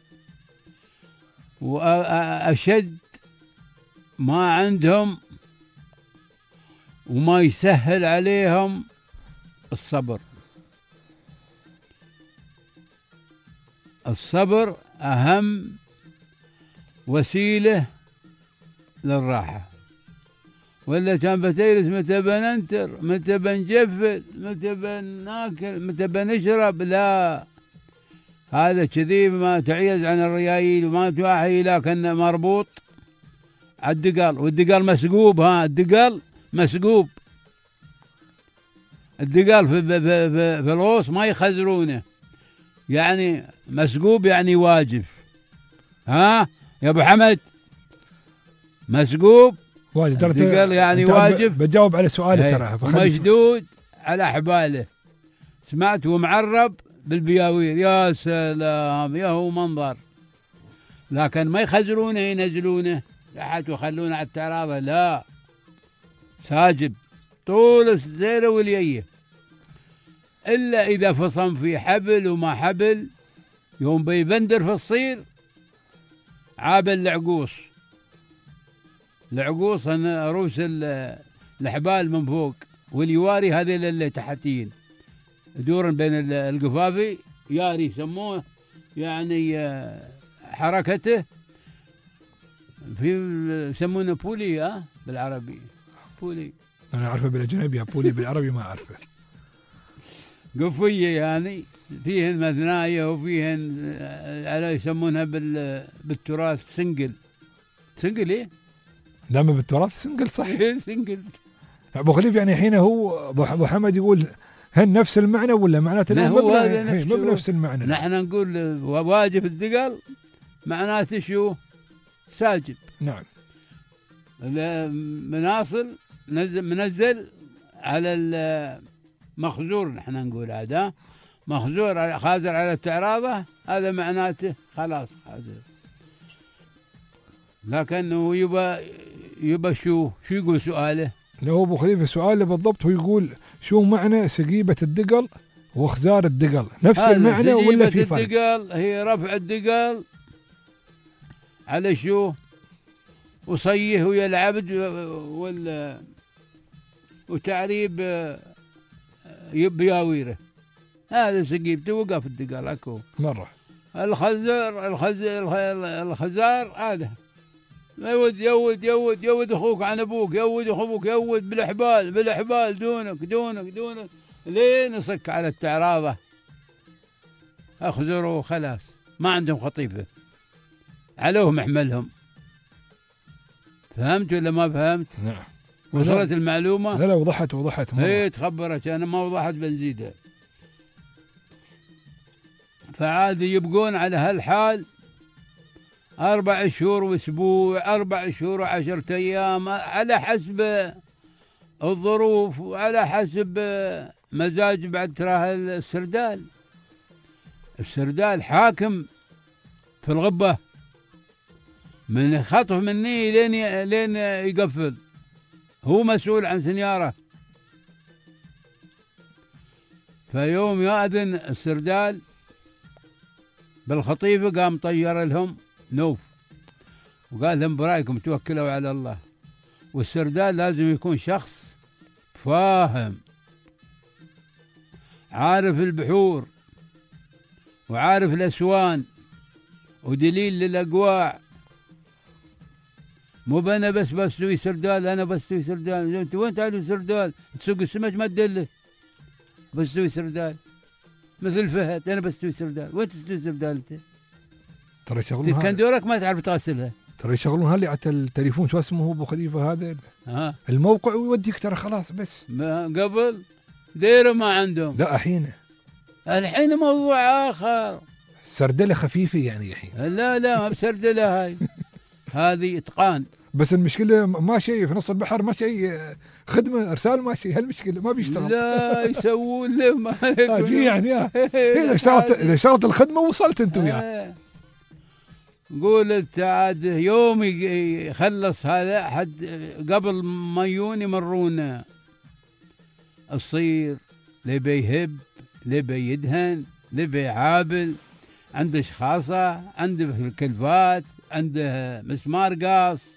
وأشد ما عندهم وما يسهل عليهم الصبر أهم وسيلة للراحة. ولا كان بتجلس متى بننتر متى بنجفل متى بناكل متى بنشرب لا هذا كذي ما تعيز عن الريايل وما تواحي لكن مربوط على الدقال والدقال مسقوب الدقال مسقوب الدقال في الغوص ما يخزرونه يعني مسقوب يعني واجب يا ابو حمد مسقوب الدقال يعني واجب. بجاوب على سؤالي ترى مشدود على حباله سمعت ومعرب بالبياوير يا سلام يا هو منظر لكن ما يخزرونه ينزلونه لحد ويخلونه على الترابه لا ساجب طول الزيره والييه إلا إذا فصم في حبل وما حبل، يوم بيبندر في الصير عاب العقوص. العقوص أنا رؤوس الحبال من فوق، واليواري هذه اللي تحتين دورا بين القفافي، ياري يسموه يعني حركته في يسمونه بولي بالعربي. بولي أنا أعرفه بالأجنبي، بولي بالعربي ما أعرفه. قفية يعني فيهن مثناية وفيهن على يسمونها بالتراث سنجل. سنجل إيه؟ دام بالتراث سنجل صح. سنجل. أبو خليفة يعني حين هو أبو حمد يقول هل نفس المعنى ولا معناته مو بنفس المعنى؟ نحن نقول واجب الثقل معناته شو؟ ساجد. نعم. مناصل منزل على المخزور، نحن نقول هذا مخزور خازر على التعراضة، هذا معناته خلاص خازر. لكنه يبى شو يقول سؤاله؟ لو أبو خليفة سؤاله بالضبط هو يقول شو معنى سقيبة الدقل وخزار الدقل، نفس المعنى ولا في فرق؟ الدقل هي رفع الدقل على شو وصيه ويا العبد وتعريب بياويره، هذا سقيبته وقف الدقل اكو مرة. الخزار هذا يود اخوك عن ابوك، يود اخوك، يود بالاحبال دونك لين يصك على التعراضه اخزروا خلاص ما عندهم خطيفه علوه محملهم. فهمت ولا ما فهمت؟ نعم. وصلت المعلومه؟ لا وضحت ايه تخبرت انا ما وضحت بنزيدها. فعاد يبقون على هالحال 4 شهور واسبوع، 4 شهور و10 ايام، على حسب الظروف وعلى حسب مزاج. بعد تراه السردال حاكم في الغبة، من خطف مني لين يقفل، هو مسؤول عن سنياره. فيوم يأذن السردال بالخطيفة قام طير لهم نوف وقال لهم برايكم توكلوا على الله. والسردال لازم يكون شخص فاهم، عارف البحور وعارف الأسوان ودليل للأقواع. مو بنا بس بستوي سردال، أنا بستوي سردال. أنت وين تعالوا سردال؟ تسوق السمك ما تدله. بستوي سردال مثل فهد، أنا بستوي سردال. وين تستوي سردال أنت؟ ترى يشغلون كان دورك ما تعرف تغسلها. ترى يشغلون هاللي على التليفون شو اسمه أبو خليفة هذا الموقع ويوديك ترى خلاص بس. ما قبل ديره ما عندهم. لا الحين موضوع آخر. سردلة خفيفة يعني الحين. لا ما بسردلة هاي. هذه إتقان. بس المشكلة ما شيء في نص البحر، ما شيء خدمة إرسال، ما شيء. هالمشكلة ما بيشتغل. لا يسوون له ما يعني إذا اشتغلت الخدمة وصلت أنت وياه. قول عاد يوم يخلص هذا حد قبل ما يمرون الصير، لبي يهب لبي يدهن لبي يعابل، عنده شخاصة، عنده الكلفات، عنده مسمار قاص،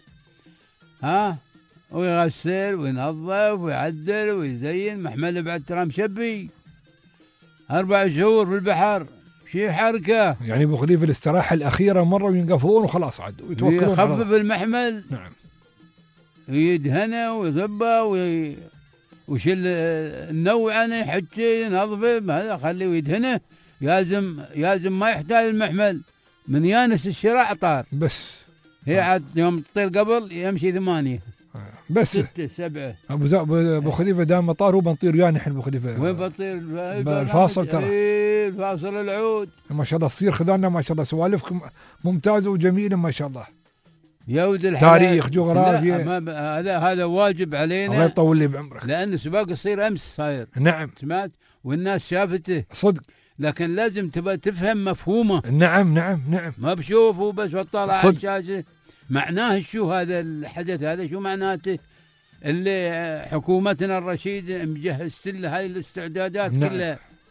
ويغسل وينظف ويعدل ويزين. محمل بعد ترى مشبي 4 شهور في البحر، شي حركة. يعني ابو خليفة الاستراحة الأخيرة مرة وينقفون وخلاص عاد ويتوكلون. يخفف المحمل. نعم. ويدهنه ويصبه ويشيل النوع عنه، يحكي ينظفه، هذا خليه ويدهنه. لازم ما يحتاج المحمل من يانس الشراع طار بس. هي عاد يوم تطير قبل يمشي 8 بس 6 7. ابو خليفة دام مطار هو بنطير وياه نحن ابو خليفة. وين بنطير؟ بالفاصل ترى. الفاصل العود. ما شاء الله تصير خذانا ما شاء الله، سوالفكم ممتازة وجميلة ما شاء الله. يود تاريخ جغرافيا. هذا واجب علينا. الله يطول لي بعمرك. لأن سباق الصير أمس صاير. نعم. سمعت والناس شافته صدق. لكن لازم تبى تفهم مفهومه. نعم. ما بشوفه بس وطلع على الشاشة. معناه شو هذا الحدث هذا؟ شو معناته؟ اللي حكومتنا الرشيدة مجهزت له هاي الاستعدادات. نعم. كلها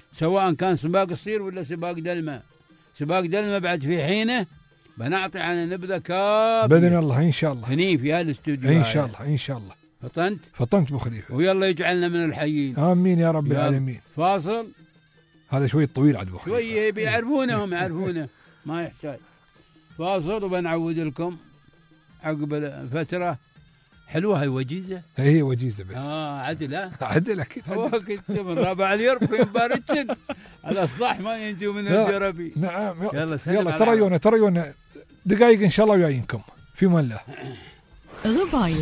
سواء كان سباق قصير ولا سباق دلمة. سباق دلمة بعد في حينه بنعطي عن نبذة كاملة بإذن الله إن شاء الله هني في هذا الاستوديو إن شاء الله إن شاء الله. فطنت أبو خليفة، ويلا يجعلنا من الحيين آمين يا رب العالمين. فاصل هذا شوي طويل عاد أبو خليفة، شوي بيعرفونهم يعرفونه ما يحتاج. فاصل وبنعود لكم عقب فترة حلوة. هاي وجيزة، هي وجيزة بس عدل عدل أكيد. وقت من رابع اليرب ينبارتشن على الصح ما ينجو من الجربي. نعم يلا تريونا دقائق إن شاء الله وياينكم في من الله. غبايب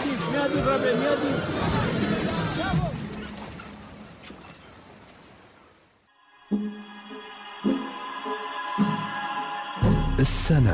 السنة.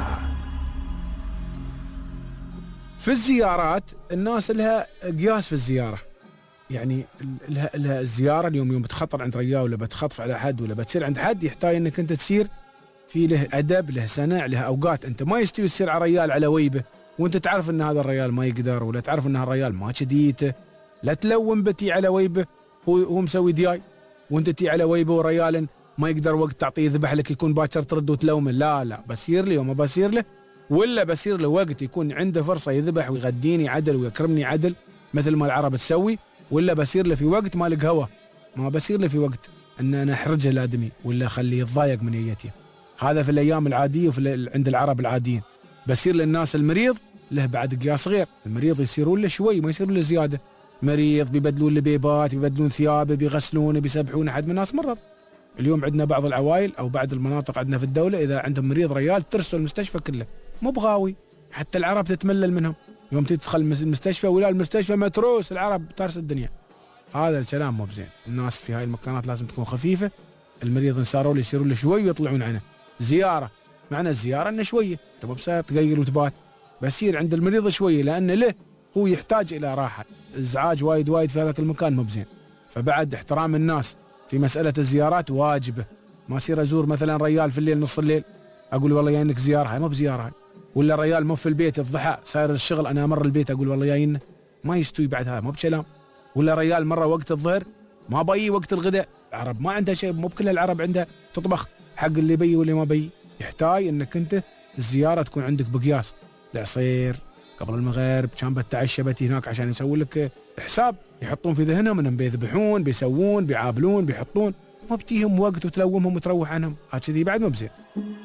في الزيارات الناس لها قياس في الزيارة، يعني لها الزيارة اليوم يوم بتخطر عند رجال ولا بتخطف على حد ولا بتصير عند حد يحتاج انك انت تسير في له أدب، له سنع، له أوقات. انت ما يستوي تصير على رجال على ويبه وانت تعرف ان هذا الرجال ما يقدر، ولا تعرف ان هذا الرجال ما شديته. لا تلوم بتي على ويبه هو مسوي دياي وانت تي على ويبه وريال ما يقدر وقت تعطيه يذبح لك يكون باكر ترد وتلومه. لا بسير لي وما بسير له، ولا بسير له وقت يكون عنده فرصة يذبح ويغديني عدل ويكرمني عدل مثل ما العرب تسوي، ولا بسير له في وقت ما لك هوا. ما بسير له في وقت ان انا احرجه الادمي ولا اخليه يتضايق من نيتي. هذا في الايام العاديه وفي عند العرب العاديين. بسير للناس المريض له بعد قياس غير. المريض يصيرون له شوي ما يصيرون له زياده. مريض بيبدلون له بيبات، بيبدلون ثيابه، بيغسلونه، بيسبحون. احد من الناس مرض اليوم عندنا بعض العوائل او بعض المناطق عندنا في الدوله اذا عندهم مريض ريال ترسل المستشفى كله مو بغاوي. حتى العرب تتملل منهم يوم تدخل المستشفى ولا المستشفى متروس، العرب تارس الدنيا. هذا الكلام مو بزين. الناس في هاي المكانات لازم تكون خفيفه. المريض صاروا له يصيرون له شوي ويطلعون عنه. زياره معنى الزياره انه شويه تبغى بسيط تغير وتبات، بسير عند المريض شويه لان له هو يحتاج الى راحه. ازعاج وايد في هذاك المكان مو بزين. فبعد احترام الناس في مساله الزيارات واجبه. ما اصير ازور مثلا ريال في الليل نص الليل اقول والله جاينك زياره، هاي مو بزياره هاي. ولا ريال مو في البيت الضحى صاير الشغل انا امر البيت اقول والله جاينا، ما يستوي بعد هذا مو بكلام. ولا ريال مره وقت الظهر ما بي وقت الغداء. العرب ما عندها شيء، مو بكل العرب عندها تطبخ حق اللي بي واللي ما بي. يحتاج انك انت الزياره تكون عندك بقياس. العصير قبل المغرب كان بتعشى بتي هناك عشان يسوي لك حساب، يحطون في ذهنهم انهم بيذبحون بيسوون بيعابلون بيحطون، ما بتيهم وقت وتلومهم وتروح عنهم. هكذي بعد مو بزين.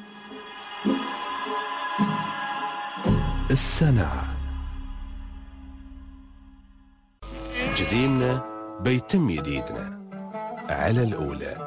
السنة. جديدنا بيتم جديدنا على الأولى.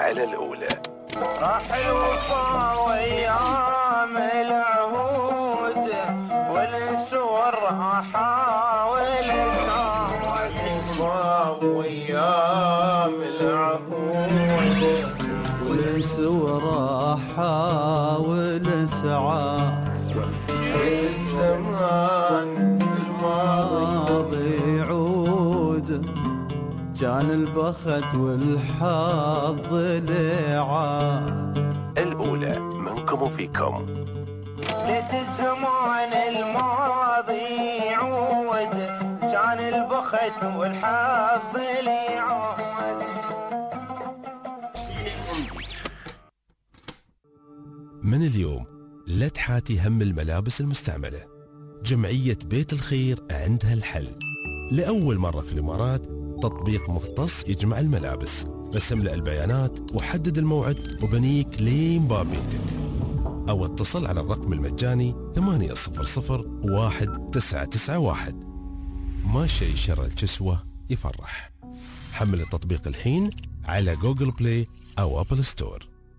راح الوفا وايام العهود والسور احاول الوفا وايام العهود والسور احاول اسعى الزمان الماضي يعود كان البخت والحظ لعاد. الأولى منكم وفيكم. ليت الزمان الماضي يعود كان البخت والحظ لعاد. من اليوم لا تحاتي هم الملابس المستعملة. جمعية بيت الخير عندها الحل. لأول مرة في الإمارات تطبيق مختص يجمع الملابس. بس املأ البيانات وحدد الموعد وبنيك لين باب بيتك. أو اتصل على الرقم المجاني 800-1991. ما شيء شر الكسوة يفرح. حمل التطبيق الحين على جوجل بلاي أو أبل ستور.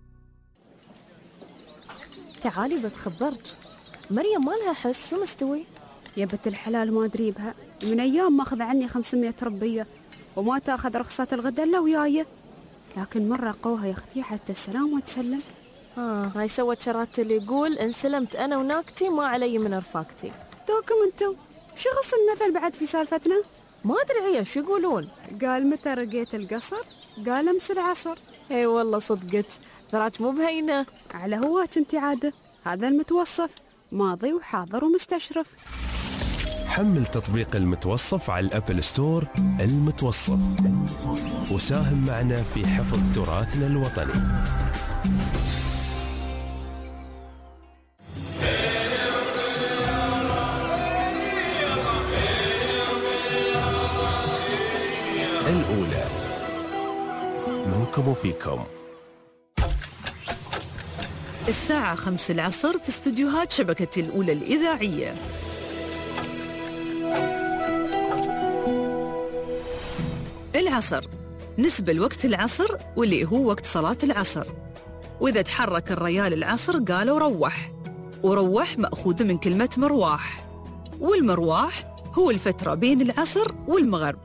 تعالي بتخبرك، مريم ما لها حس. شو مستوي؟ يا بنت الحلال ما أدري بها، من أيام ماخذ عني 500 ربية وما تاخذ رخصة الغداء إلا وياي. لكن مرة قوها يا أختي حتى السلام وتسلم. هاي سوت شرات اللي يقول إن سلمت أنا وناكتي ما علي من رفاقتي. دوكم انتو شو غص المثل بعد في سالفتنا؟ ما أدري عيا شو يقولون. قال متى رقيت القصر؟ قال امس العصر. اي والله صدقك، تراك مو بهينة. على هواك انتي عادة، هذا المتوصف ماضي وحاضر ومستشرف. حمل تطبيق المتوصف على الأبل ستور. المتوصف، وساهم معنا في حفظ تراثنا الوطني. الأولى منكم وفيكم. الساعة 5 العصر في استوديوهات شبكة الأولى الإذاعية. العصر نسبة لوقت العصر واللي هو وقت صلاة العصر، وإذا تحرك الريال العصر قالوا روح، وروح مأخوذ من كلمة مرواح، والمرواح هو الفترة بين العصر والمغرب.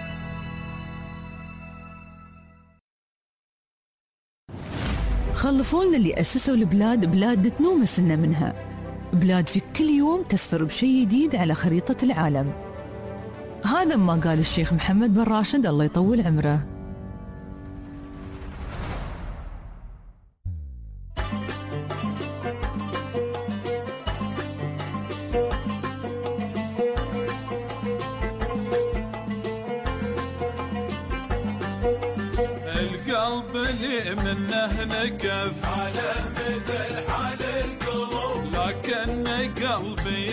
خلفونا اللي أسسوا البلاد، بلاد تنومس لنا منها، بلاد في كل يوم تسفر بشيء جديد على خريطة العالم. هذا ما قال الشيخ محمد بن راشد الله يطول عمره. القلب اللي منه نكف على مثل حال القلوب، لكن قلبي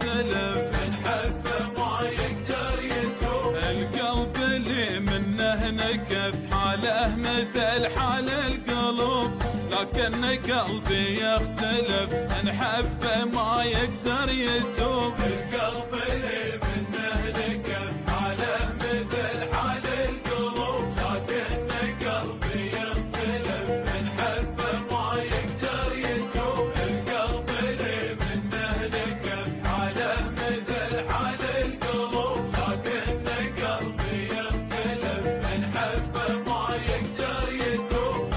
يختلف نحبه ما يقدر يتوب. القلب اللي منه نكف حاله مثل حال القلوب، لكن قلبي يختلف نحبه ما يقدر يتوب. القلب اللي منه نكف حاله مثل حال القلوب، لكن قلبي يختلف نحبه ما يقدر يتوب. القلب اللي منه نكف حاله مثل حال القلوب، لكن قلبي يختلف نحبه ما يقدر يتوب.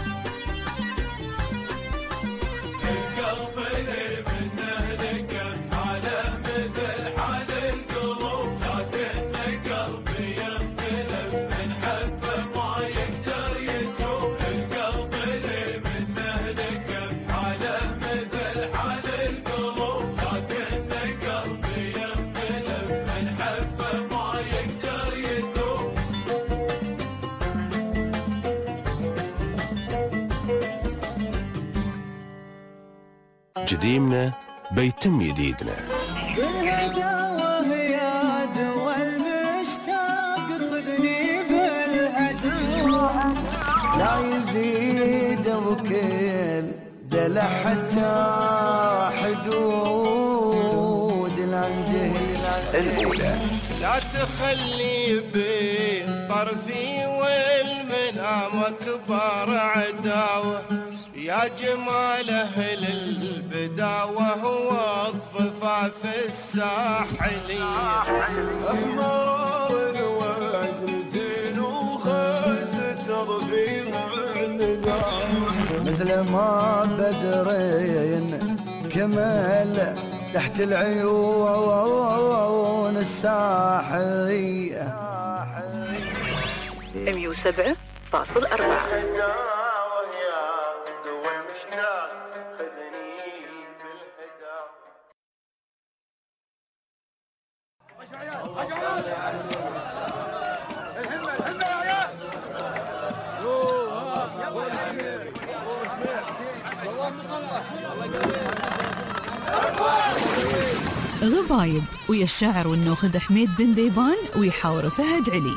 القلب اللي منه نكف جديمنا بيتم جديدنا. بالهداوة يا دوا المشتاق خذني بالهدوء لا يزيد وكل دلع حتى حدود الانجهل الأولى لا تخلي بين طرفي والمنام كبار عداوة يا جمال أهل البداوة هو الضفاف الساحلية أحمر وعجلتين وخد تضفير مثل ما بدرين كمل تحت العيون الساحرية 107.4. غبايب ويا الشاعر والنوخذ حميد بن ديبان ويحاور فهد علي.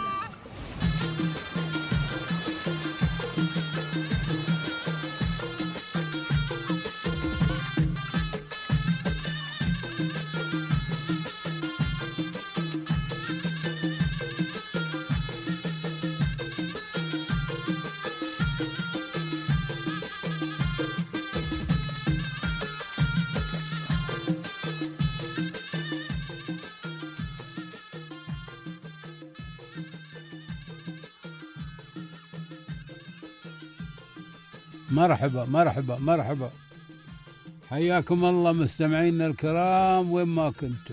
مرحبا مرحبا مرحبا، حياكم الله مستمعينا الكرام وين ما كنتم.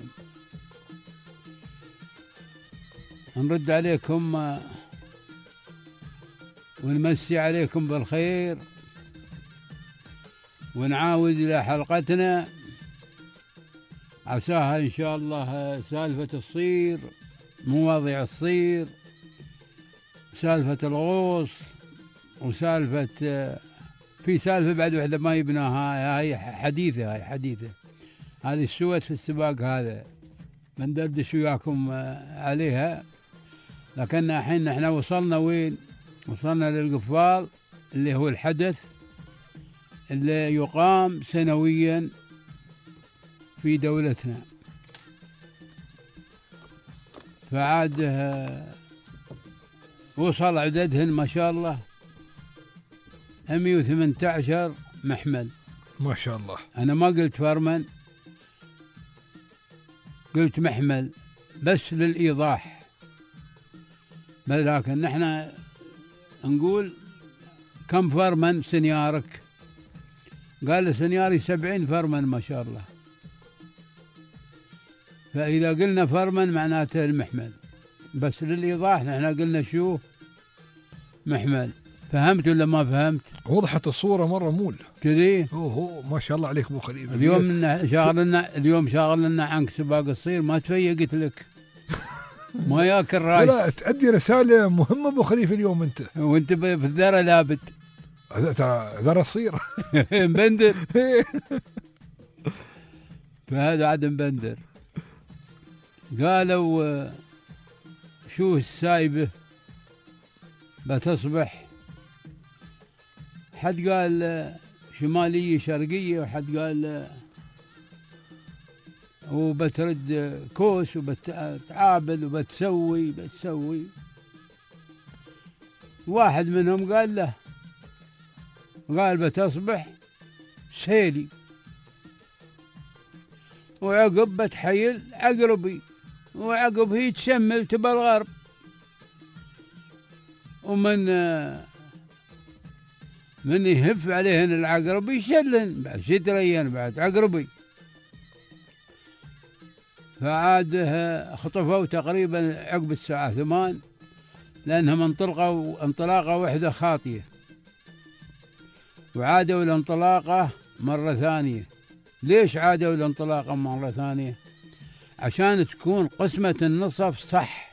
نرد عليكم ونمسي عليكم بالخير ونعاود إلى حلقتنا عساها إن شاء الله سالفة الصير، مواضيع الصير، سالفة الغوص، وسالفة في سالفة بعد واحدة ما يبناها، هاي حديثة، هاي حديثة، هذه السوت في السباق هذا بندردش وياكم عليها. لكن الحين احنا وصلنا وين؟ وصلنا للقفال اللي هو الحدث اللي يقام سنويا في دولتنا، فعاد وصل عددهن ما شاء الله 118 محمل ما شاء الله. أنا ما قلت فرمن، قلت محمل بس للإيضاح، لكن نحن نقول كم فرمن سنيارك؟ قال لي سنياري 70 فرمن ما شاء الله. فإذا قلنا فرمن معناته المحمل، بس للإيضاح نحن قلنا شو محمل. فهمت ولا ما فهمت؟ وضحت الصورة مرة مول كذي. اوه ما شاء الله عليك ابو خليفة. اليوم شاغل لنا عنك سباق الصير، ما تفيقت لك ما ياكل رايس. لا تأدي رسالة مهمة ابو خليفة اليوم انت في الذرة لابد ذرة الصير مبندر فهذا عاد مبندر. قالوا شو السايبة بتصبح، حد قال شمالية شرقية، وحد قال وبترد كوس وبتعابل وبتسوي. واحد منهم قال له، قال بتصبح سهيلي، وعقب بتحيل عقربي، وعقب هي تشمل تبى الغرب، ومن يهف عليهن العقربي يشلن بعد 6 أيام بعد عقربي. فعاد خطفوا تقريبا عقب الساعة 8 لأنهم انطلاقة واحدة خاطية، وعادوا الانطلاقة مرة ثانية. ليش عادوا الانطلاقة مرة ثانية؟ عشان تكون قسمة النصف صح،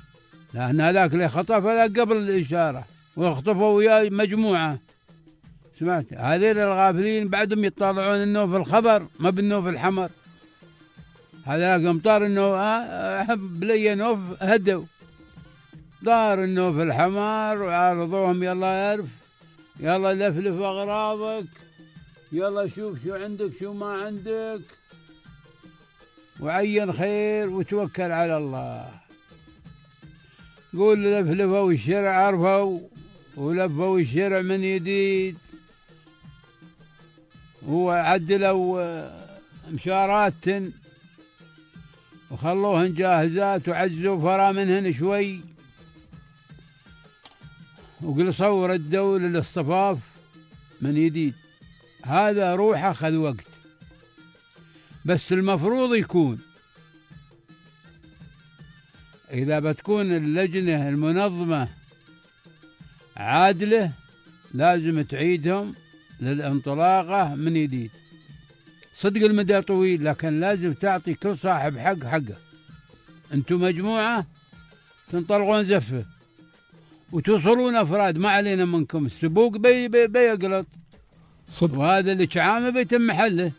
لأن هذاك اللي خطف هذاك قبل الإشارة، واخطفوا وياه مجموعة سمعت هذين الغافلين بعدهم يطالعون انه في الخبر ما بالنوف الحمر. هذاك مطار انه بلي نوف هدوا دار النوف الحمر وعارضوهم يلا يرف يلا لفلف اغراضك يلا شوف شو عندك شو ما عندك وعين خير وتوكل على الله. قول لفلفوا الشرع عرفوا ولفوا الشرع من جديد وعدلوا مشارات وخلوهن جاهزات وعجزوا فرا منهن شوي وقلصوا ردوا للصفاف من جديد. هذا روحه أخذ وقت، بس المفروض يكون إذا بتكون اللجنة المنظمة عادلة لازم تعيدهم للانطلاقة من جديد. صدق المدى طويل لكن لازم تعطي كل صاحب حقه. انتم مجموعة تنطلقون زفة وتوصلون أفراد ما علينا منكم. السبوق بيقلط صدق، وهذا اللي شعامه بيتم محله.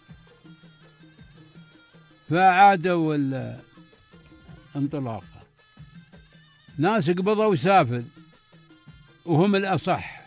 فعادوا الانطلاقة ناس قبضوا سافل وهم الأصح،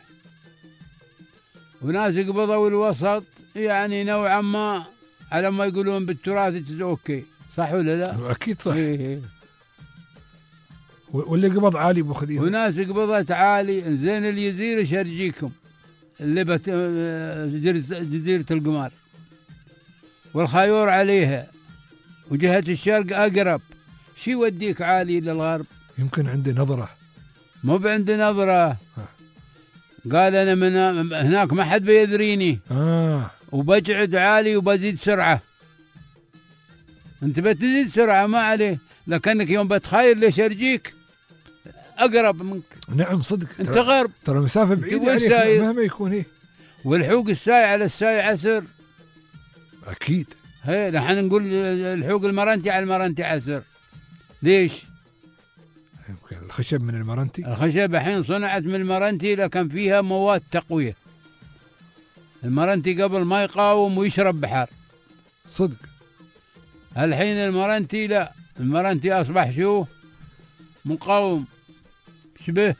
وناس قبضوا الوسط يعني نوعا ما على ما يقولون بالتراث اوكي. صح ولا لا؟ اكيد صح. إيه. واللي قبض عالي ابو خليفه وناس قبضت عالي. زين اليزير يشرجيكم اللي جزيرة القمار والخيور عليها وجهة الشرق أقرب. شي يوديك عالي للغرب؟ يمكن عندي نظرة. مو بعندي نظرة. قال أنا من هناك ما حد بيدريني وبجعد عالي وبزيد سرعة. أنت بتزيد سرعة ما عليه، لكنك يوم بتخاير ليش أرجيك أقرب منك. نعم صدق. أنت غرب ترى المسافة بعيدة عليك مهما يكون. إيه والحوق الساي على الساي عسر. أكيد. هي نحن نقول الحوق المرنتي على المرنتي عسر. ليش؟ الخشب من المرنتي. الخشب الحين صنعت من المرنتي لكن فيها مواد تقوية. المرنتي قبل ما يقاوم ويشرب بحر. صدق. الحين المرنتي لا، المرنتي أصبح شو؟ مقاوم شبه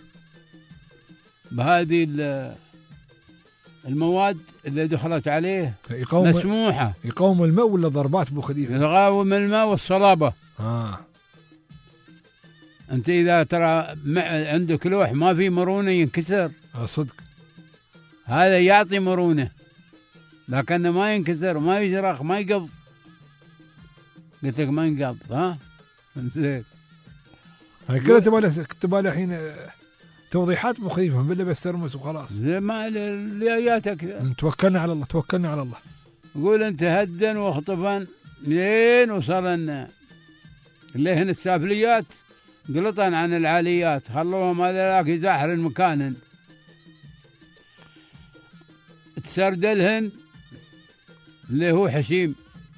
بهذه المواد اللي دخلت عليه مسموحة. يقاوم الماء ولا ضربات ابو خليفه؟ يقاوم الماء والصلابة. أنت إذا ترى عندك لوح ما في مرونة ينكسر. صدق. هذا يعطي مرونة لكنه ما ينكسر وما يجرخ ما يقض. قلت لك ما ينقض. ها زين. هاي كلها تبالي الحين توضيحات ابو خليفه بالله بس ترمس وخلاص. زين ما لياتك. توكلنا على الله توكلنا على الله. قول أنت هدا واخطفا لين وصلنا اللي هن السافليات قلطا عن العاليات خلوهم هذاك يزاحر المكان. تسردلهن اللي هو حشيم،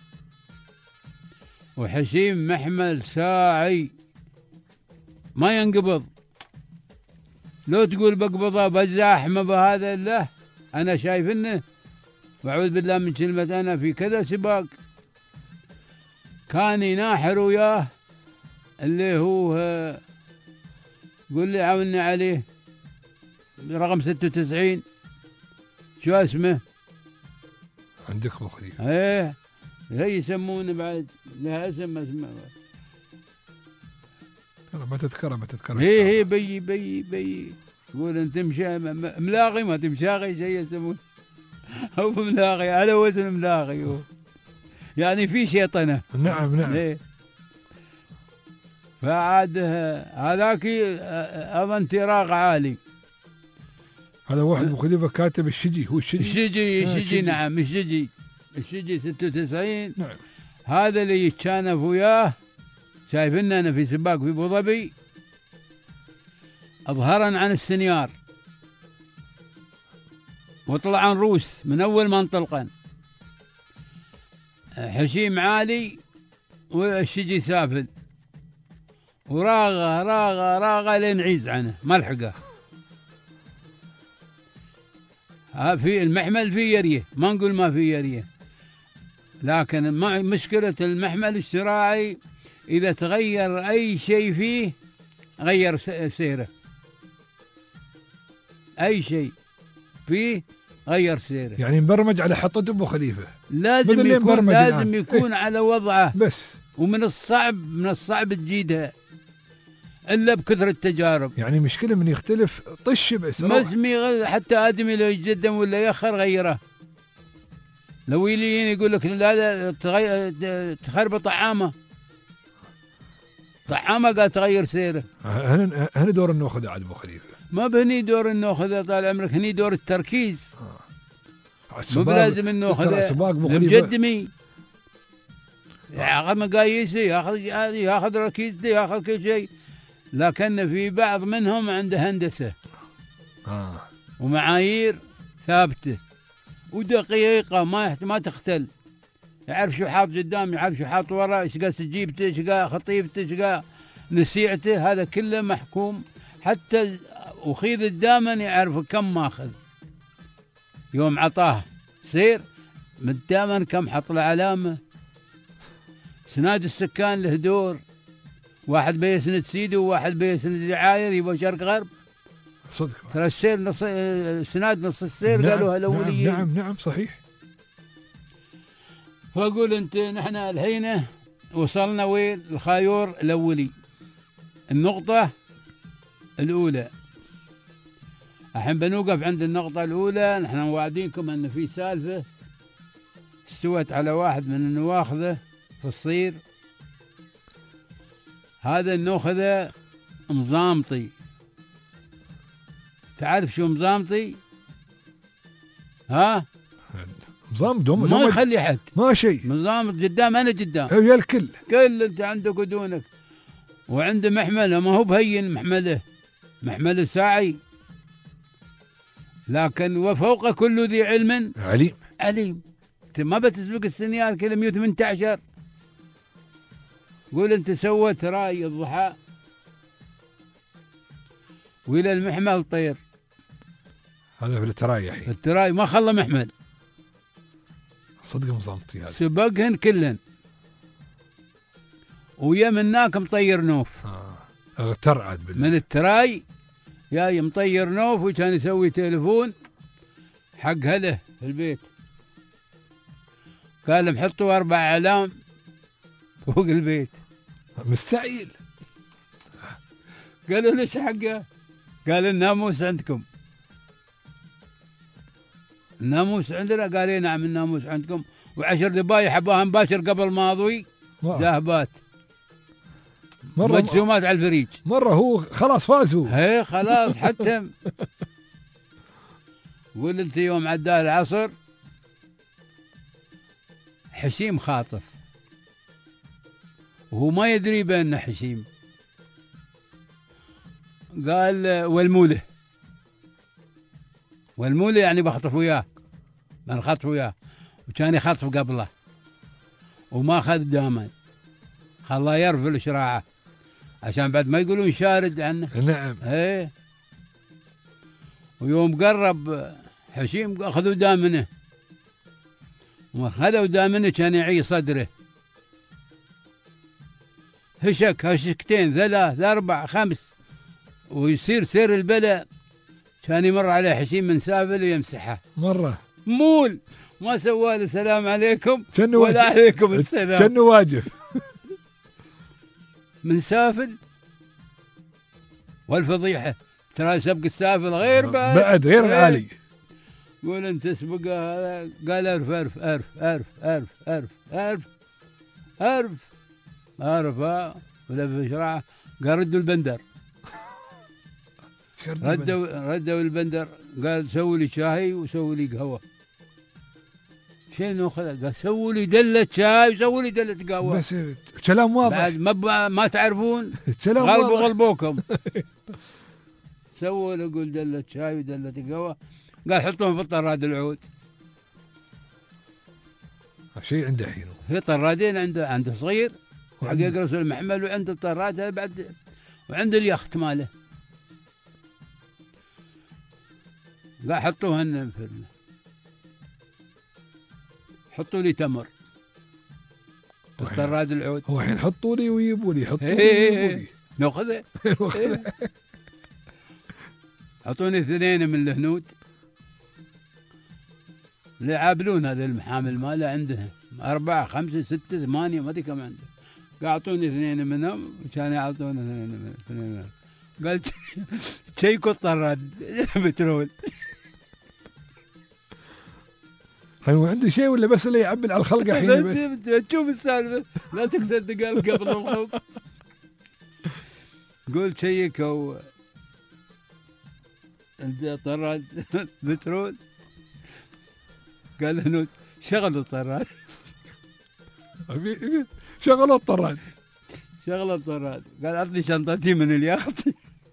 وحشيم محمل ساعي ما ينقبض. لو تقول بقبضه بزاحمه بهذا الله انا شايف انه واعوذ بالله من كلمه انا في كذا سباق كان يناحر وياه اللي هو قول لي عاوني عليه رقم 96 شو اسمه؟ عندك ابو خليفه. ايه هي يسمونه بعد لها اسم اسمه ما تذكره. هي بي يقول انت ملاغي ما تمشاغي شيء يسمونه هو ملاغي على وزن ملاغي هو. يعني في شيطنه. نعم. إيه. فعاد هذاك اظن تراغ عالي. هذا واحد ابو خليفه كاتب الشجي. هو الشجي نعم الشجي 96. نعم. هذا اللي يتشانف وياه شايفنا أنا في سباق في أبو ظبي أظهرا عن السنيار وطلعن روس من أول ما انطلقن. حشيم عالي والشجي سافل وراغه لين عيز عنه ما لحقه. في المحمل في يريه، ما نقول ما في يريه، لكن مشكلة المحمل الشراعي إذا تغير أي شيء فيه غير سيره، أي شيء فيه غير سيره. يعني مبرمج على حطة أبو خليفة، لازم يكون على وضعه بس. ومن الصعب تجيدها إلا بكثرة التجارب. يعني مشكلة من يختلف طش بس مسمي حتى آدمي لو يتقدم ولا يأخر غيره. لو يلين يقول لك لا تخرب طعامه قال تغير سيره. هنا دور النوخذة عاد أبو خليفة، ما بهني دور النوخذة طال عمرك، هني دور التركيز. مو بلازم النوخذة المجدمي ياخذ مقاييسي، ياخذ ركيزتي، ياخذ كل شيء، لكن في بعض منهم عنده هندسة ومعايير ثابتة ودقيقة ما تختل، يعرف شو حاط قدام، يعرف شو حاط ورا، ايش قا سجيبته، ايش قا خطيبته، ايش قا نسيعته، هذا كله محكوم. حتى وخيذ الدامن يعرف كم ماخذ، يوم عطاه سير من الدامن كم حط له علامة. سناد السكان له دور، واحد بيسند سيده وواحد بيسند دعاير، يبغى شرق غرب صدق. ترى السير نص سناد نص السير. نعم قالوها الاوليين. نعم صحيح. فاقول انت نحن الحين وصلنا وين؟ الخايور الاولي، النقطة الاولى. الحين بنوقف عند النقطة الاولى. نحن موعدينكم ان في سالفة استوت على واحد من النواخذة في الصير. هذا النوخذة مزامطي. تعرف شو مزامطي؟ ها؟ مزامط ما يخلي حد، ما شيء، مزامط قدام. انا قدام يا الكل انت عندك ودونك. وعنده محمله، ما هو بهين محمله ساعي، لكن وفوق كل ذي علم عليم. انت ما بتسبق السنيال كذا 118. قول انت سوت راي الضحى والى المحمل طير. هذا في التراي يا حي، التراي ما خلى محمل صدق مزامطي. هذا سبقهن كلن ويا مناك مطير نوف. اغتر عاد من التراي جاي مطير نوف، وكان يسوي تليفون حق هله في البيت، قال لهم حطوا 4 أعلام فوق البيت. مستعيل. قالوا ليش حقه؟ قال الناموس عندكم. الناموس عندنا؟ قال اي نعم الناموس عندكم. و10 ذبايح حباها مباشر قبل ما اضوي ذاهبات مجسومات على الفريج. مرة هو خلاص فازوا. هي خلاص حتى. قول انت يوم عداه العصر حشيم خاطف وهو ما يدري بأنه حشيم. قال والمولة يعني بخطف وياه، بنخطف وياه، وكان يخطف قبله وما أخذ داما، خلاه يرفل شراعه عشان بعد ما يقولون شارد عنه. نعم. ايه. ويوم قرب حشيم أخذوا دامنه، وأخذوا دامنه كان يعي صدره، هشكتين 3 4 5 ويصير سير البلاء. كان يمر عليه حشيم من سافل ويمسحه مرة مول، ما سوى له السلام عليكم ولا عليكم السلام، كأنه واجف. من سافل. والفضيحة ترى سبق السافل غير بعد غير عالي. قول انت سبقه. قال أرف أرف أرف أرف أرف أرف أرف أرف أرف ولا في شراعه. قال ردوا البندر. ردوا البندر. قال سووا لي شاي وسووا لي قهوة. شنو خذ؟ قال سووا لي دلة شاي وسووا لي دلة قهوة. بس كلام واضح. بعد ما تعرفون غلبوكم. سووا له قول دلة شاي ودلة قهوة. قال حطوهم في الطراد العود. شيء عنده حين. في طرادين عنده صغير حق يقرص المحمل، وعنده الطراد بعد، وعنده اليخت ماله. قال حطوهن حطوا لي تمر الطراد العود. هو الحين حطوا لي ويجيبوا لي، حطوا لي ويجيبوا لي ناخذه. حطوني 2 من الهنود اللي يعابلون هذا المحامل ماله عندهم 4 5 6 8 ما ادري كم عندهم. اعطوني 2 منهم وكانوا يعطونا 2 منهم. قلت شيكوا الطراد بترول. هو عنده شيء ولا بس اللي يعبل على الخلق الحين؟ بس تشوف السالفه لا تكسر دقال قبل الخوف. قول شيكوا الطراد بترول. قال له شغلوا الطراد. شغلوا الطراد. شغلوا الطراد. قال عطني شنطتي من اليخت.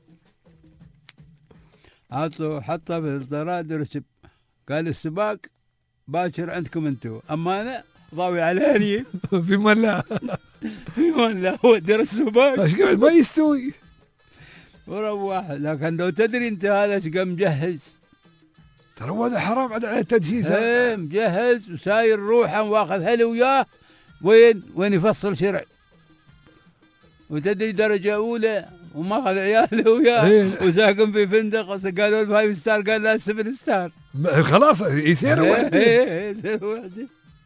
عطوا حطها في الطراد ورسب. قال السباق باكر عندكم انتم، اما انا ضاوي على هني. في من لا في من لا هو درس السباق ايش قاعد ما يستوي وروح. لكن لو تدري انت هذا ايش قام مجهز، ترى هذا حرام على التجهيز. ايه مجهز وساير روحه واخذ هله وياه وين يفصل شرع، وتدري درجه اولى وماخذ عياله وياه وساكن في فندق. قالوا له 5 ستار، قال لا 7 ستار. خلاص يصير وحده. يصير وحده.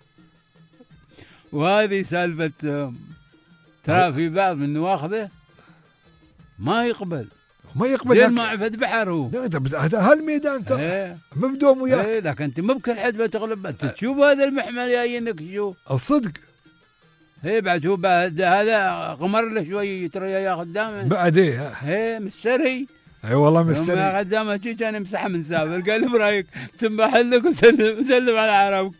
وهذه سالفتهم. ترى في بعض من نواخذه ما يقبل زين ما عفد بحر هو. هذا هالميدان ترى مبدوم وياه. لكن انت مو بكل حد بتغلب. انت تشوف هذا المحمل جايينك شوف الصدق. بعد هو بعد هذا قمر له شوي ترى ياخذ دامه بعد مستري. اي والله مستري. يوم ياخذ دامه شي كان يمسحها من سافر. قال له برايك تنبح لك وسلم على عربك.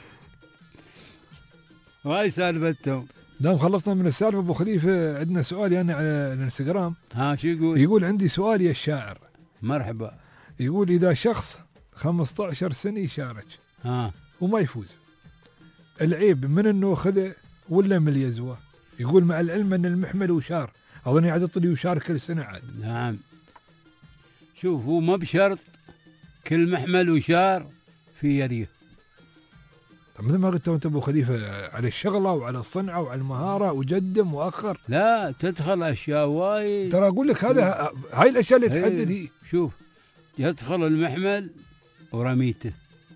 وهاي سالفتهم. دام خلصنا من السالفه ابو خليفه، عندنا سؤال يعني على الانستغرام. شو يقول؟ يقول عندي سؤال يا الشاعر. مرحبا. يقول اذا شخص 15 سنه يشارك وما يفوز، العيب من النوخذه ولا من اليزوه؟ يقول مع العلم ان المحمل وشار، اظن عاد يطلي وشار كل سنه عاد. نعم. شوف هو ما بشرط كل محمل وشار في يديه. مثل ما قلت انت ابو خليفه، على الشغله وعلى الصنعه وعلى المهاره وقدم واخر. لا تدخل اشياء وايد. ترى اقول لك هذا هاي الاشياء اللي تحدد هي. شوف يدخل المحمل ورميته،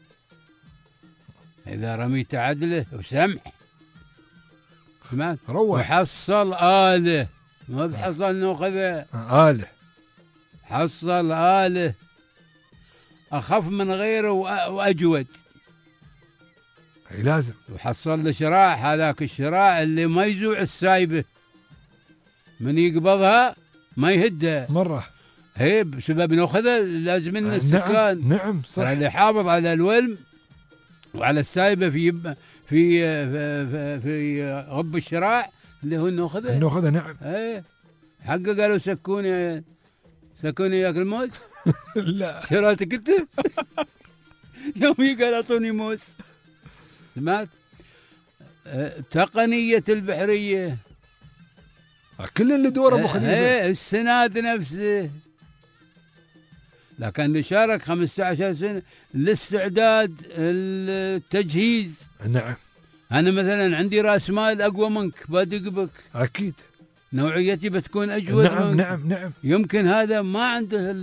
اذا رميته عدله وسمح سمعت روح وحصل آله، ما بحصل ناخذه آله، حصل آله اخف من غيره واجود. اي لازم. وحصل له شراع، هذاك الشراع اللي ما يزوع السايبه، من يقبضها ما يهدها مره. بسبب ناخذه لازم لنا السكان. نعم صح. اللي يحافظ على الولم وعلى السايبه في غب الشراع اللي هو ناخذه. نعم. حقه قالوا سكوني ياكل موز. لا شراتك انت. يومي قال اعطوني موز. سمعت؟ تقنية البحرية كل اللي دوره ابو خليفه. السناد نفسه. لكن اللي شارك 15 سنة الاستعداد، التجهيز. نعم. أنا مثلا عندي رأس مال أقوى منك بدق بك. أكيد. نوعيتي بتكون أجود منك. نعم. يمكن هذا ما عنده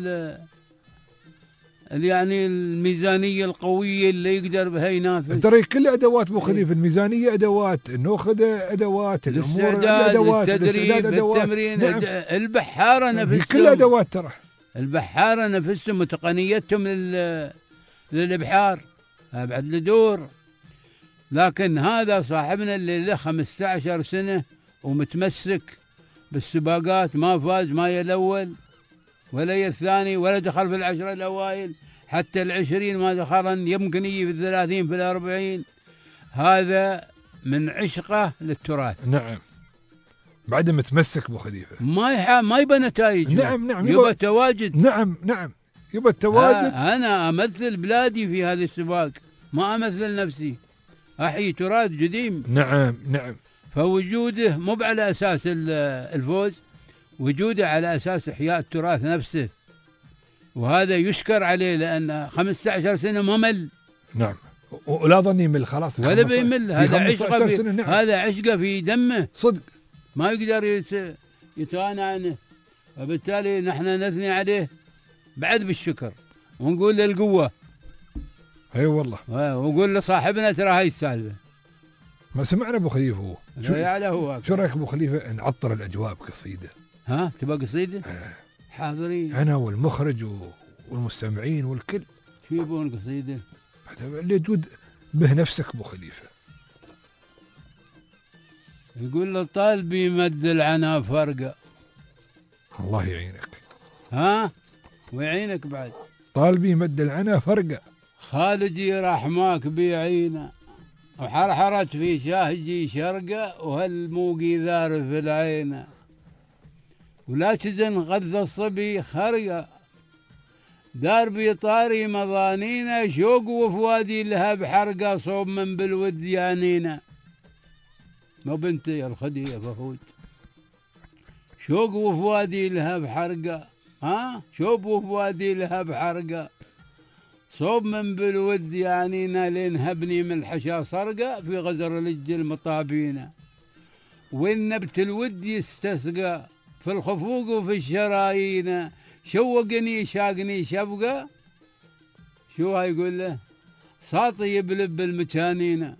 يعني الميزانية القوية اللي يقدر بها ينافس. ترى كل أدوات أبو خليفه، الميزانية أدوات، النوخذة أدوات، الأمور أدوات، التدريب، التمرين. نعم. البحارة نفسهم كل أدوات ترى. البحارة نفسهم وتقنيتهم للإبحار بعد لدور. لكن هذا صاحبنا اللي له 15 سنة ومتمسك بالسباقات، ما فاز ما يا الأول ولا يا الثاني ولا دخل في 10 الأوائل، حتى 20 ما دخل، يمكن يجي في 30 في 40. هذا من عشقه للتراث. نعم. بعد متمسك ابو خليفه، ما يبى نتائج. نعم. يبى تواجد. نعم. يبى التواجد. أنا أمثل بلادي في هذا السباق، ما أمثل نفسي. أحيي تراث قديم. نعم. فوجوده مو على أساس الفوز، وجوده على أساس إحياء التراث نفسه، وهذا يشكر عليه لأن 15 سنة ممل. نعم. ولا ظن يمل خلاص ولا بيمل. هذا عشقه في نعم. هذا عشقه في دمه صدق، ما يقدر يتوانى عنه. وبالتالي نحن نثني عليه بعد بالشكر ونقول له القوة. اي والله. ونقول لصاحبنا ترى هاي السالفة. ما سمعنا ابو خليفه هو. شو رايك ابو خليفه نعطر الاجواء بقصيده؟ ها تبغى قصيده؟ حاضرين انا والمخرج والمستمعين والكل. شو يبون قصيده؟ اللي تود به نفسك ابو خليفه. يقول له طالبي مد العنا فرقه. الله يعينك. ها ويعينك بعد. طالبي مد العنا فرقه. خالجي رحماك بيعينا وحرحرت في شاهجي شرقه وهالموقي ذارف العينه ولا تزن غذ الصبي خرقه دار بطاري مظانينا شوق وفوادي لها بحرقه صوب من بالود يعنينا. ما بنتي يا الخدي يا فخوت. شوق وفوادي لها بحرقه. ها شوب وفوادي لها بحرقه صوب من بالود يعنينا لين هبني من الحشا صرقه في غزر لج المطابينا وين نبت الود يستسقى في الخفوق وفي الشرايين شوقني شاقني شفقه. شو هاي يقول له؟ ساطي بلب المكانين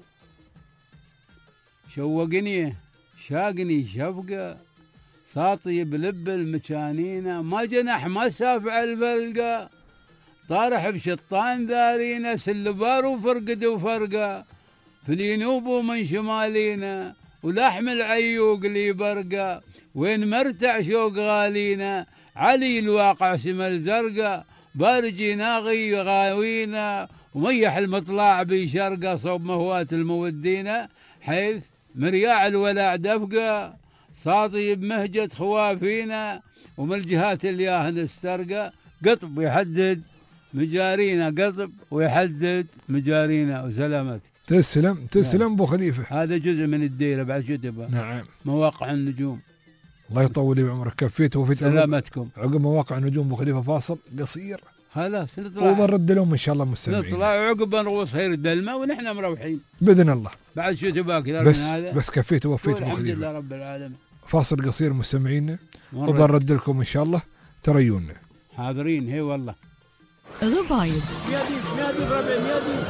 شوقني شاقني شفقه ساطي بلب المكانين ما جنح ما سافع الفلقه طارح بشطان ذارينا سلبار وفرقد وفرقه في الينوب ومن شمالينا ولحم العيوق لي برقه وين مرتع شوق غالينا علي الواقع شمال زرقه بارجي ناغي غاوينا وميح المطلع بشرقه صوب مهوات المودينا حيث مرياع الولع دفقه ساطي بمهجة خوافينا ومن الجهات الياه نسترقه قطب ويحدد مجارينا قطب ويحدد مجارينا. وسلامتك. تسلم ابو خليفه. هذا جزء من الديره بعد شو تبغى؟ نعم. مواقع النجوم. الله يطول لي بعمرك. كفيت وفيت. سلامتكم. عقب مواقع النجوم ابو خليفه فاصل قصير. خلاص نطلع وبنرد لهم ان شاء الله مستمعين. نطلع عقب نغوص خير الدلمه ونحن مروحين باذن الله. بعد شو تبغى بس كفيت ووفيت ابو خليفه. الحمد لله رب العالمين. فاصل قصير مستمعينا وبنرد لكم ان شاء الله تريونا. حاضرين. هي والله. غبايب. يادي ربين يادي.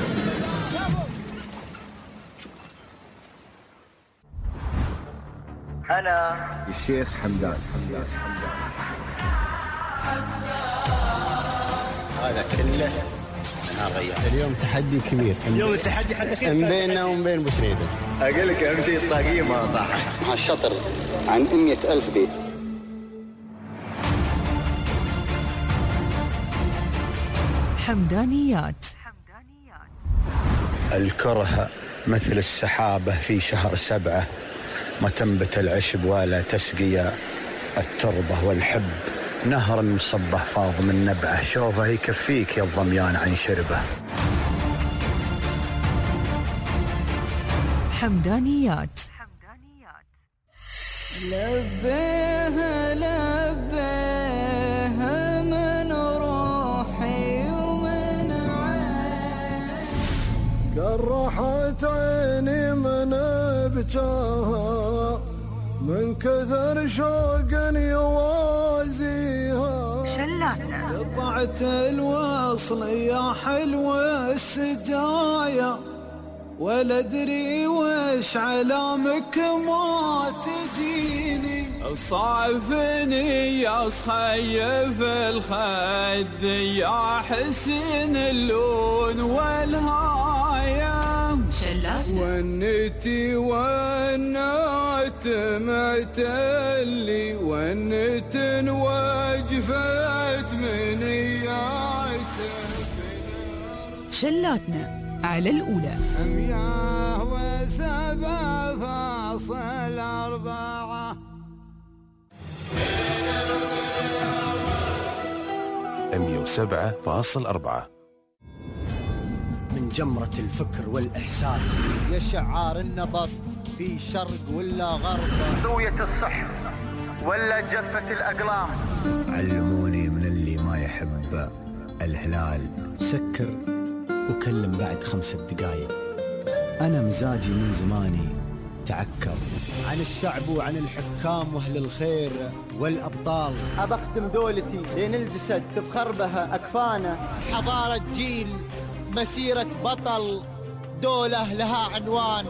أنا الشيخ حمدان. هذا كله أنا غير. اليوم تحدي كبير. اليوم التحدي حد من بيننا ومن بين بوسريدة. أقول لك أهم شيء الطاقية ما طاحت. مع الشطر عن 100,000 بيت. حمدانيات. الكره مثل السحابة في شهر 7 ما تنبت العشب ولا تسقي التربة والحب نهر مصبح فاض من نبعه شوفه يكفيك يا الضميان عن شربه. حمدانيات. لبيها لبيها من روحي ومن عيني قرحت عيني من بجاها من كثر شوق يوازيها قطعت الوصل يا حلوة السجايا ولا ادري وش علامك ما تجيني صعفني يا صخيف الخد يا حسن اللون والهاية شلات ونتي ونات معتلي ونت وجفت من اياته شلاتنا على الأولى 107.4 107.4 من جمرة الفكر والإحساس يا شعار النبض في شرق ولا غرب سوية الصح ولا جفة الأقلام علموني من اللي ما يحب الهلال سكر وكلم بعد 5 دقايق. أنا مزاجي من زماني تعكر عن الشعب وعن الحكام وأهل الخير والأبطال. أبختم دولتي لين الجسد تفخر بها أكفانه. حضارة جيل، مسيرة بطل، دولة لها عنوان.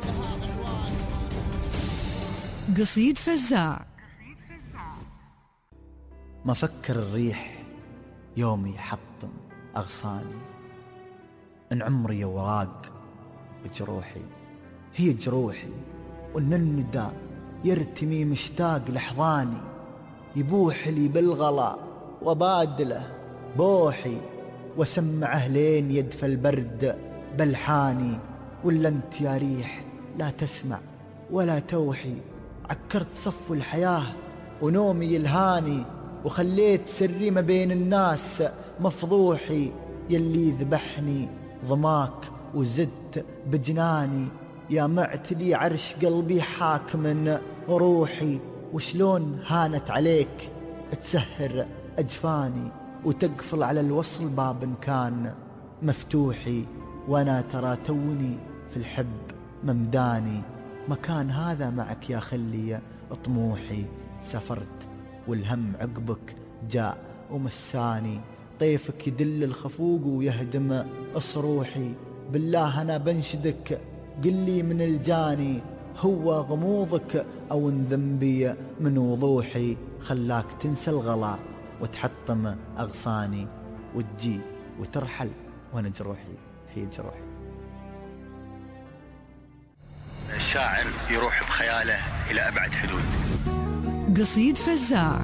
قصيد فزاع. مفكر الريح يومي حطم أغصاني، إن عمري وراق بجروحي هي جروحي، وإن الندى يرتمي مشتاق لحظاني، يبوح لي بالغلا وبادله بوحي، وسمعه لين يدفى البرد بلحاني. ولا انت يا ريح لا تسمع ولا توحي، عكرت صفو الحياة ونومي يلهاني، وخليت سري ما بين الناس مفضوحي. يلي ذبحني ضماك وزدت بجناني، يا معتلي عرش قلبي حاكم روحي. وشلون هانت عليك تسهر أجفاني، وتقفل على الوصل باب كان مفتوحي. وانا ترى توني في الحب ممداني، مكان هذا معك يا خلي طموحي. سافرت والهم عقبك جاء ومساني، طيفك يدل الخفوق ويهدم أصروحي. بالله أنا بنشدك قلي من الجاني، هو غموضك أو ان ذنبي من وضوحي. خلاك تنسى الغلا وتحطم أغصاني، وتجي وترحل وانا جروحي هي جروحي. الشاعر يروح بخياله إلى أبعد حدود. قصيد فزاع.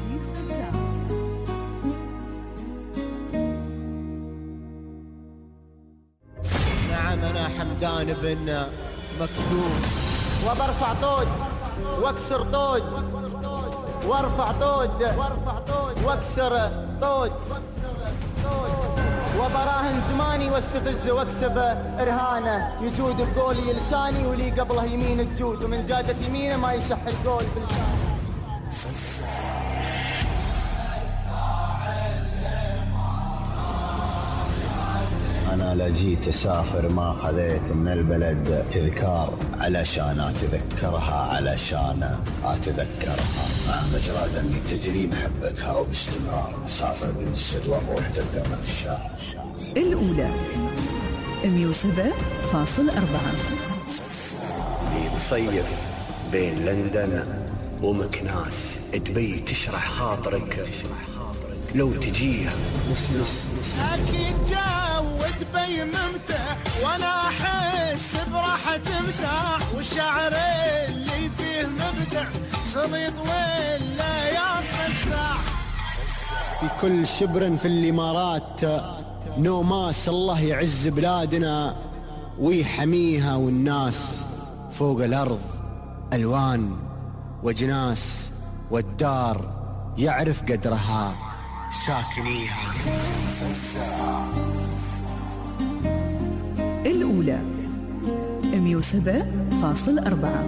نعم أنا حمدان بن مكتوب، وبرفع طود واكسر طود، وارفع طود واكسر طود، وبراهن زماني واستفز واكسب ارهانه. يجود بقولي لساني ولي قبله يمين الجود، ومن جادت يمينه ما يشح القول بلسانه. أنا لجيت أسافر ما خذيت من البلد تذكار، علشان أتذكرها علشان أتذكرها. مع مجرى دمي تجري محبتها وباستمرار أسافر بالجسد والروح تبقى من الشاعر. الأولى 107.4. تصيف بين لندن ومكناس، دبي تشرح خاطرك لو تجيها. أكيد جو دبي ممتع، وأنا أحس براحة مرتاح، والشعر اللي فيه مبدع صليط ولا ينفزع. في كل شبر في الإمارات نوماس، الله يعز بلادنا ويحميها، والناس فوق الأرض ألوان وجناس، والدار يعرف قدرها ساكنيها. الأولى 107.4.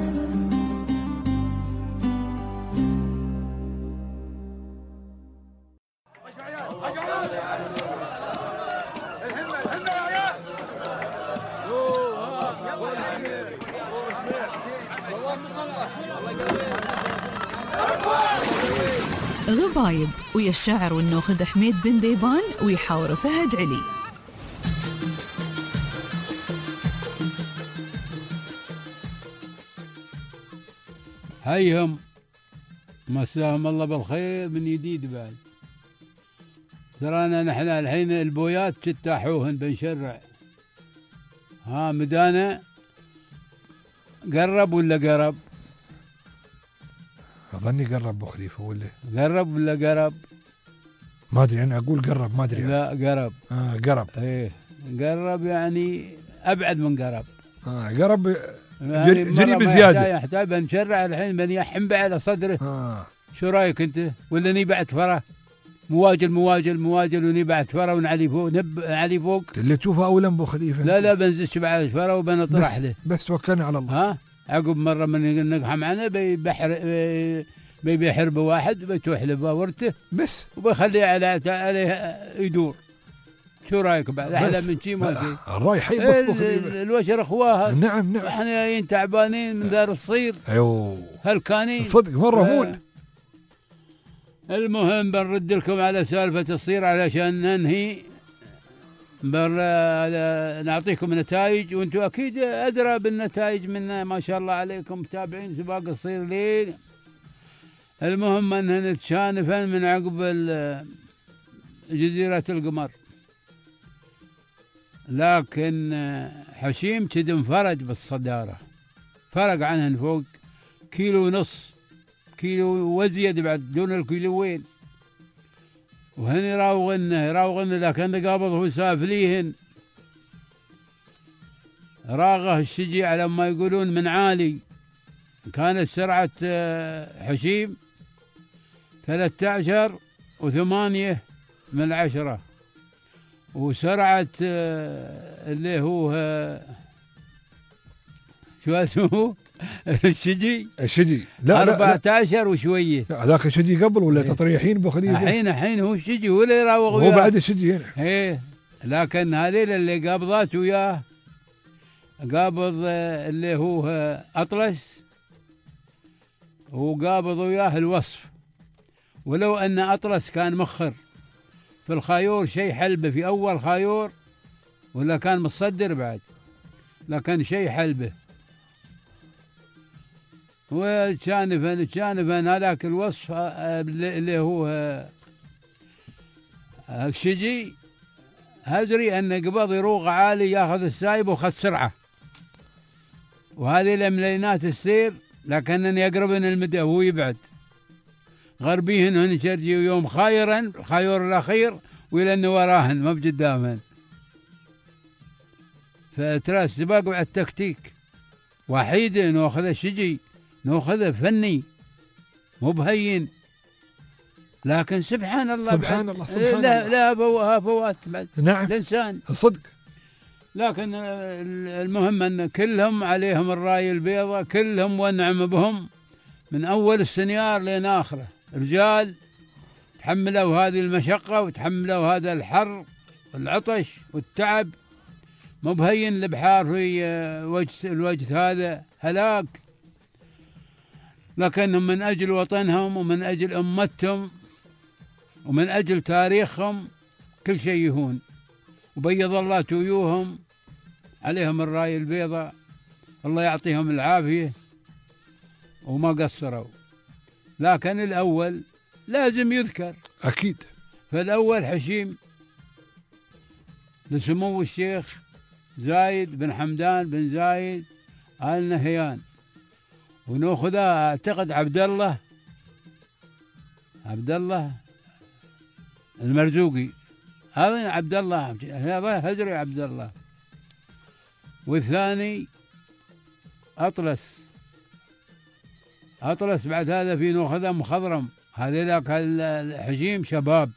غبايب ويا الشاعر والنوخذ حميد بن ديبان ويحاور فهد علي. هيهم مساهم الله بالخير من جديد. بعد ترانا نحن الحين البويات تتاحوهن بنشرع. ها مدانا قرب ولا قرب؟ أظني قرب أبو خليفة ولا قرب ولا قرب؟ ما أدري، أنا أقول قرب ما أدري. لا قرب. قرب. إيه قرب يعني أبعد من قرب. قرب يعني جري بزيادة. يحتاج بنشرع الحين بنيحم على صدره. شو رأيك أنت؟ ولا ني بعد فرة؟ مواجل وني بعد فرة ونعلي فوق علي فوق. اللي تشوفه أولا أبو خليفة. لا بنزلش بعد فرة وبنطرح له. بس توكلنا على الله. ها عقب مرة من نقحى معنا بيحر بواحد بيتوح له باورته بس وبيخليه عليه يدور. شو رايك بعد احلى من شي ما شيء. الرايح الوشر اخواها. نعم احنا جايين تعبانين من دار الصير. ايوه هلكانين صدق مره مول. المهم بنرد لكم على سالفه الصير علشان ننهي. نعطيكم نتائج وانتم اكيد ادرى بالنتائج منا، ما شاء الله عليكم متابعين سباق الصير ليل. المهم اننا نتشانفا من عقب جزيرة القمر، لكن حشيم كد انفرج بالصدارة، فرق عنهن فوق 1.5 كيلو، كيلو وزيد بعد دون الكيلوين. وهن يراوغن لكن قابضه سافليهن. راغه الشجي على ما يقولون من عالي. كانت سرعة حشيم 13.8 من 10، وسرعة اللي هو شو اسمه الشجي لا 14 وشويه. هذاك الشجي قبل ولا تطريحين بخليفه؟ الحين هو الشجي ولا يراوغ وياه، هو بعد الشجي هنا. ايه لكن هذيل اللي قابضات وياه قابض اللي هو أطلس، وقابض وياه الوصف. ولو أن أطلس كان مخر في الخايور شيء حلبه في أول خايور، ولا كان متصدر بعد، لكن شيء حلبه. وشانفا هذاك الوصف اللي هو الشجي هدري أن قبض يروغ عالي ياخذ السايب وخذ سرعة. وهذه لملينات السير لكنن يقربن المدى وهو يبعد. غربيهن هن شرجي يوم خايرا الخايور الأخير ولأن وراهن ما بقدامهن. فترى السباق على التكتيك وحيد ناخذ الشجي، ناخذه فني مو بهين. لكن سبحان الله سبحان الله سبحان الله لا فوات بعد. نعم الإنسان صدق. لكن المهم أن كلهم عليهم الراية البيضاء، كلهم ونعم بهم من أول السنيار لين آخره. رجال تحملوا هذه المشقة وتحملوا هذا الحر والعطش والتعب، مو بهين البحار في الوجه هذا هلاك. لكنهم من أجل وطنهم ومن أجل أمتهم ومن أجل تاريخهم كل شيء يهون. وبيض الله تويوهم عليهم الراية البيضاء، الله يعطيهم العافية وما قصروا. لكن الأول لازم يذكر أكيد. فالأول حشيم لسمو الشيخ زايد بن حمدان بن زايد آل نهيان، وناخذها أعتقد عبد الله المرزوقي، هذا عبد الله هذا هجري عبد الله. والثاني أطلس بعد هذا في ناخذها مخضرم، هذا ذاك الحجيم شباب.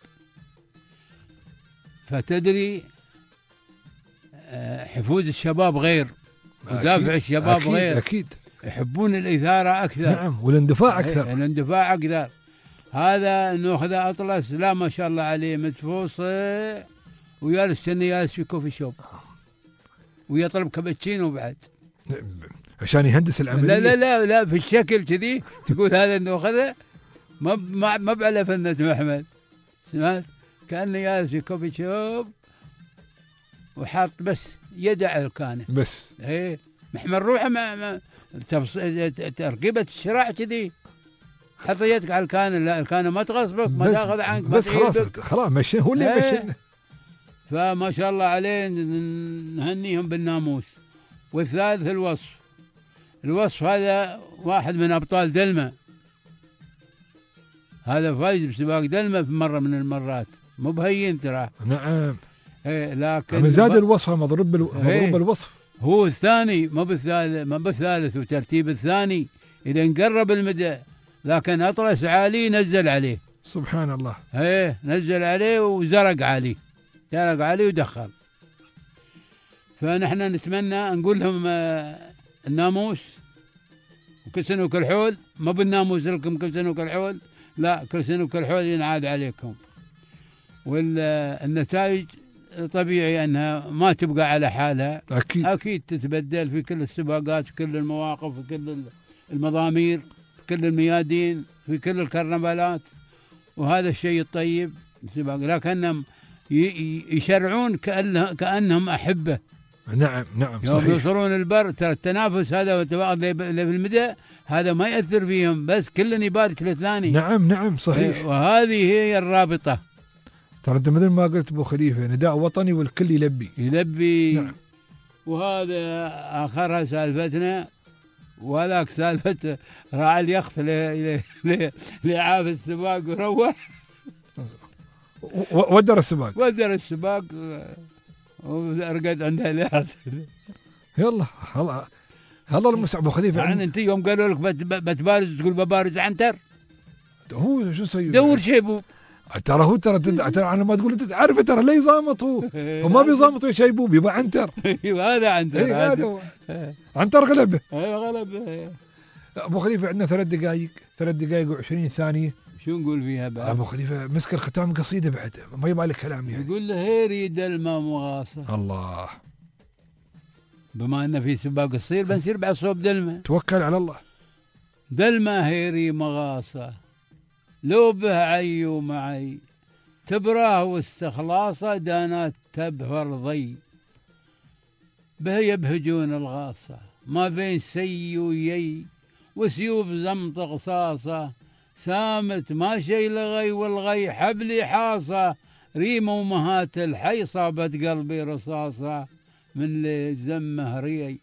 فتدري حفوز الشباب غير، ودافع الشباب أكيد غير، أكيد يحبون الإثارة أكثر. نعم والاندفاع أكثر. الاندفاع أكثر. هذا ناخذ أطلس لا ما شاء الله عليه متفوصل ويالس يالس في كوفي شوب ويطلب كابتشينو بعد عشان يهندس العملية. لا في الشكل كذي تقول هذا ناخذه ما بعلى فنة محمد، سمعت كأنه جالس في كوفي شوب وحاط بس يدع الكانة بس. ايه محمل روحه تركيبة الشراع كذي، حط يدك على الكانة، لا الكانة ما تغصبك ما تاخذ عنك بس خلاص مشي هو اللي مشينا. فما شاء الله عليه نهنيهم بالناموس. والثالث الوصف هذا واحد من أبطال دلمة، هذا فايز بسباق دلمة في مرة من المرات، مو بهين ترى. نعم ايه لكن زاد الوصف مضروب الوصف. هو الثاني ما بالثالث وترتيب الثاني إذا نقرب المدى، لكن أطلس عالي نزل عليه. سبحان الله. ايه نزل عليه وزرق عليه ودخل. فنحن نتمنى نقول لهم الناموس وكل سنة وكل حول، ما بالناموس لكم كل سنة وكل حول، لا كل سنة وكل حول ينعاد عليكم. والنتائج طبيعي أنها ما تبقى على حالها، أكيد تتبدل في كل السباقات، في كل المواقف، في كل المضامير، في كل الميادين، في كل الكرنفالات، وهذا الشيء الطيب السباق. لكنهم يشرعون كأنهم أحبة. نعم صحيح. يوم يوصلون البر ترى التنافس هذا والتباغض اللي في المدى هذا ما يأثر فيهم، بس كل يبارك للثاني. نعم صحيح. وهذه هي الرابطة. ترى انت مثل ما قلت ابو خليفه، نداء وطني والكل يلبي. نعم. وهذا اخرها سالفتنا، وهذاك سالفه راعي اليخت لعاب السباق وروح ودر السباق ورقد عندها الياس. يلا الله ابو خليفه. يعني انت يوم قالوا لك بتبارز تقول ببارز عنتر، هو شو سوي؟ دور شيبوب. ترى انا ما تقول انت تعرف ترى ليه يزامط هو وما بيزامط شيبوب، يبقى عنتر. هذا عنتر. هذا عنتر غلبه. غلبه. ابو خليفه عندنا 3 دقائق و20 ثانيه. شو نقول فيها بعد؟ ابو خليفه مسك الختام قصيده بعد، ما يبغى لك كلام يعني. يقول له هيري دلمه مغاصه. الله. بما ان في سباق الصير بنصير بعد صوب دلمه. توكل على الله. دلمه هيري مغاصه لو به عي ومعي، تبراه واستخلاصه دانات تبهر ضي، به يبهجون الغاصه ما بين سي ويي، وسيوف زمط قصاصه سامت ما شي لغي، والغي حبلي حاصه، ريمه ومهات الحي صابت قلبي رصاصه من لزمه ريي.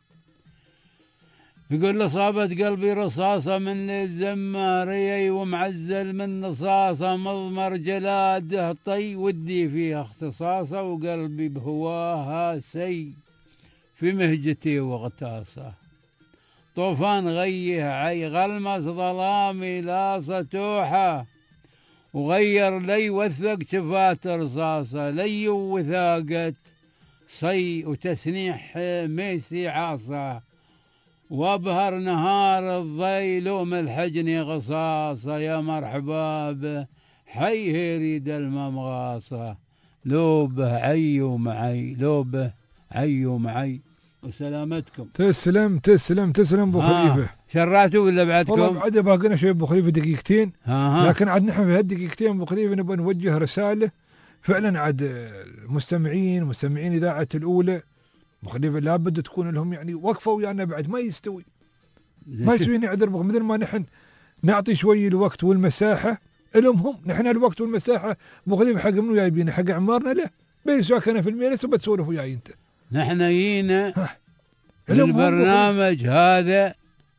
يقول له صابت قلبي رصاصة من لزمه ريي، ومعزل من نصاصة مضمر جلاده طي، ودي فيها اختصاصة وقلبي بهواها سي، في مهجتي واغتاصة طوفان غيه عي، غلمس ظلامي لاصة توحة، وغير لي وثق شفات رصاصة، لي وثاقت صي وتسنيح ميسي عاصة، وابهر نهار الضي لوم الحجني غصاصة، يا مرحبا به حي هيري دلمة مغاصة، لو به عي ومعي، لو به عي ومعي. وسلامتكم. تسلم ابو خليفه. شرعتوا ولا بعدكم؟ والله بعد باقينا شوي ابو خليفه دقيقتين. لكن عاد نحن في هالدقيقتين ابو خليفه نبغى نوجه رساله فعلا عاد المستمعين اذاعه الاولى ابو خليفه، لابد تكون لهم يعني وقفه ويانا بعد، ما يستوي نعذر مثل ما نحن نعطي شوي الوقت والمساحه لهم هم. نحن الوقت والمساحه ابو خليفه حق منو جايبينه؟ حق اعمارنا؟ لا بيرسوا كنا في المجلس وبتسولف وياي انت. نحن جينا البرنامج هذا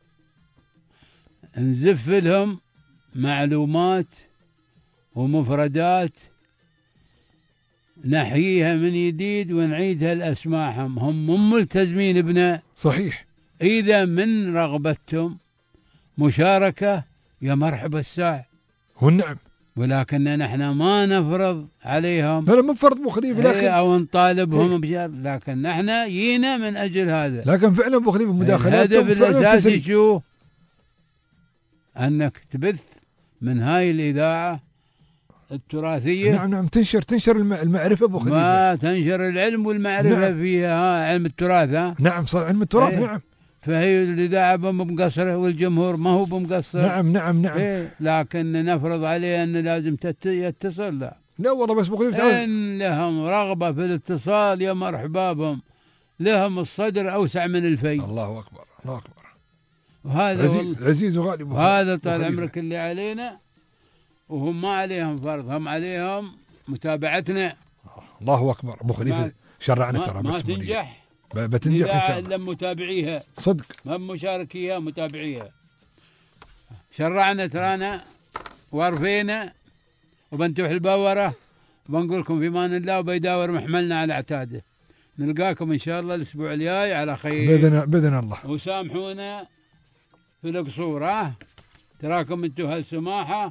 نزف لهم معلومات ومفردات نحييها من جديد ونعيدها لأسماعهم. هم ملتزمين بنا صحيح. إذا من رغبتهم مشاركة يا مرحبا الساعة والنعم، ولكن نحن ما نفرض عليهم. لا مو فرض ابو خليفه، لكن او نطالبهم بشيء، لكن نحن جينا من اجل هذا. لكن فعلا ابو خليفه مداخلاتهم الهدف الاساسي شو؟ انك تبث من هاي الاذاعه التراثيه. نعم تنشر المعرفه ابو خليفه، ما تنشر العلم والمعرفه. نعم. فيها علم التراث. نعم صار علم التراث. نعم. فهي الإذاعة بمقصرة والجمهور ما هو بمقصر. نعم. لكن نفرض عليه أن لازم يتصل. لا والله بس بقول إن لهم رغبة في الاتصال يا مرحبا بهم، لهم الصدر أوسع من الفي. الله أكبر. وهذا عزيز وغالي. وهذا طال عمرك اللي علينا، وهم ما عليهم فرض، هم عليهم متابعتنا. الله أكبر أبو خليفة، شرعنا ترى ما تنجح بتنجح إن شاء الله إلا متابعيها صدق، ما مشاركيها متابعيها. شرعنا ترانا وارفينا وبنتوح الباورة، وبنقول لكم في امان الله، وبيداور محملنا على اعتاده. نلقاكم ان شاء الله الاسبوع الجاي على خير باذن الله. وسامحونا في القصور. تراكم انتم هالسماحه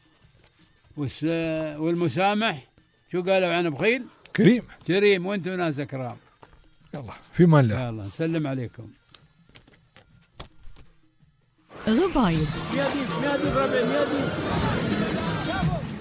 والمسامح. شو قالوا عن بخيل؟ كريم وانتم ناس اكرام. يلا في امان الله. يلا نسلم عليكم. غبايب ميادي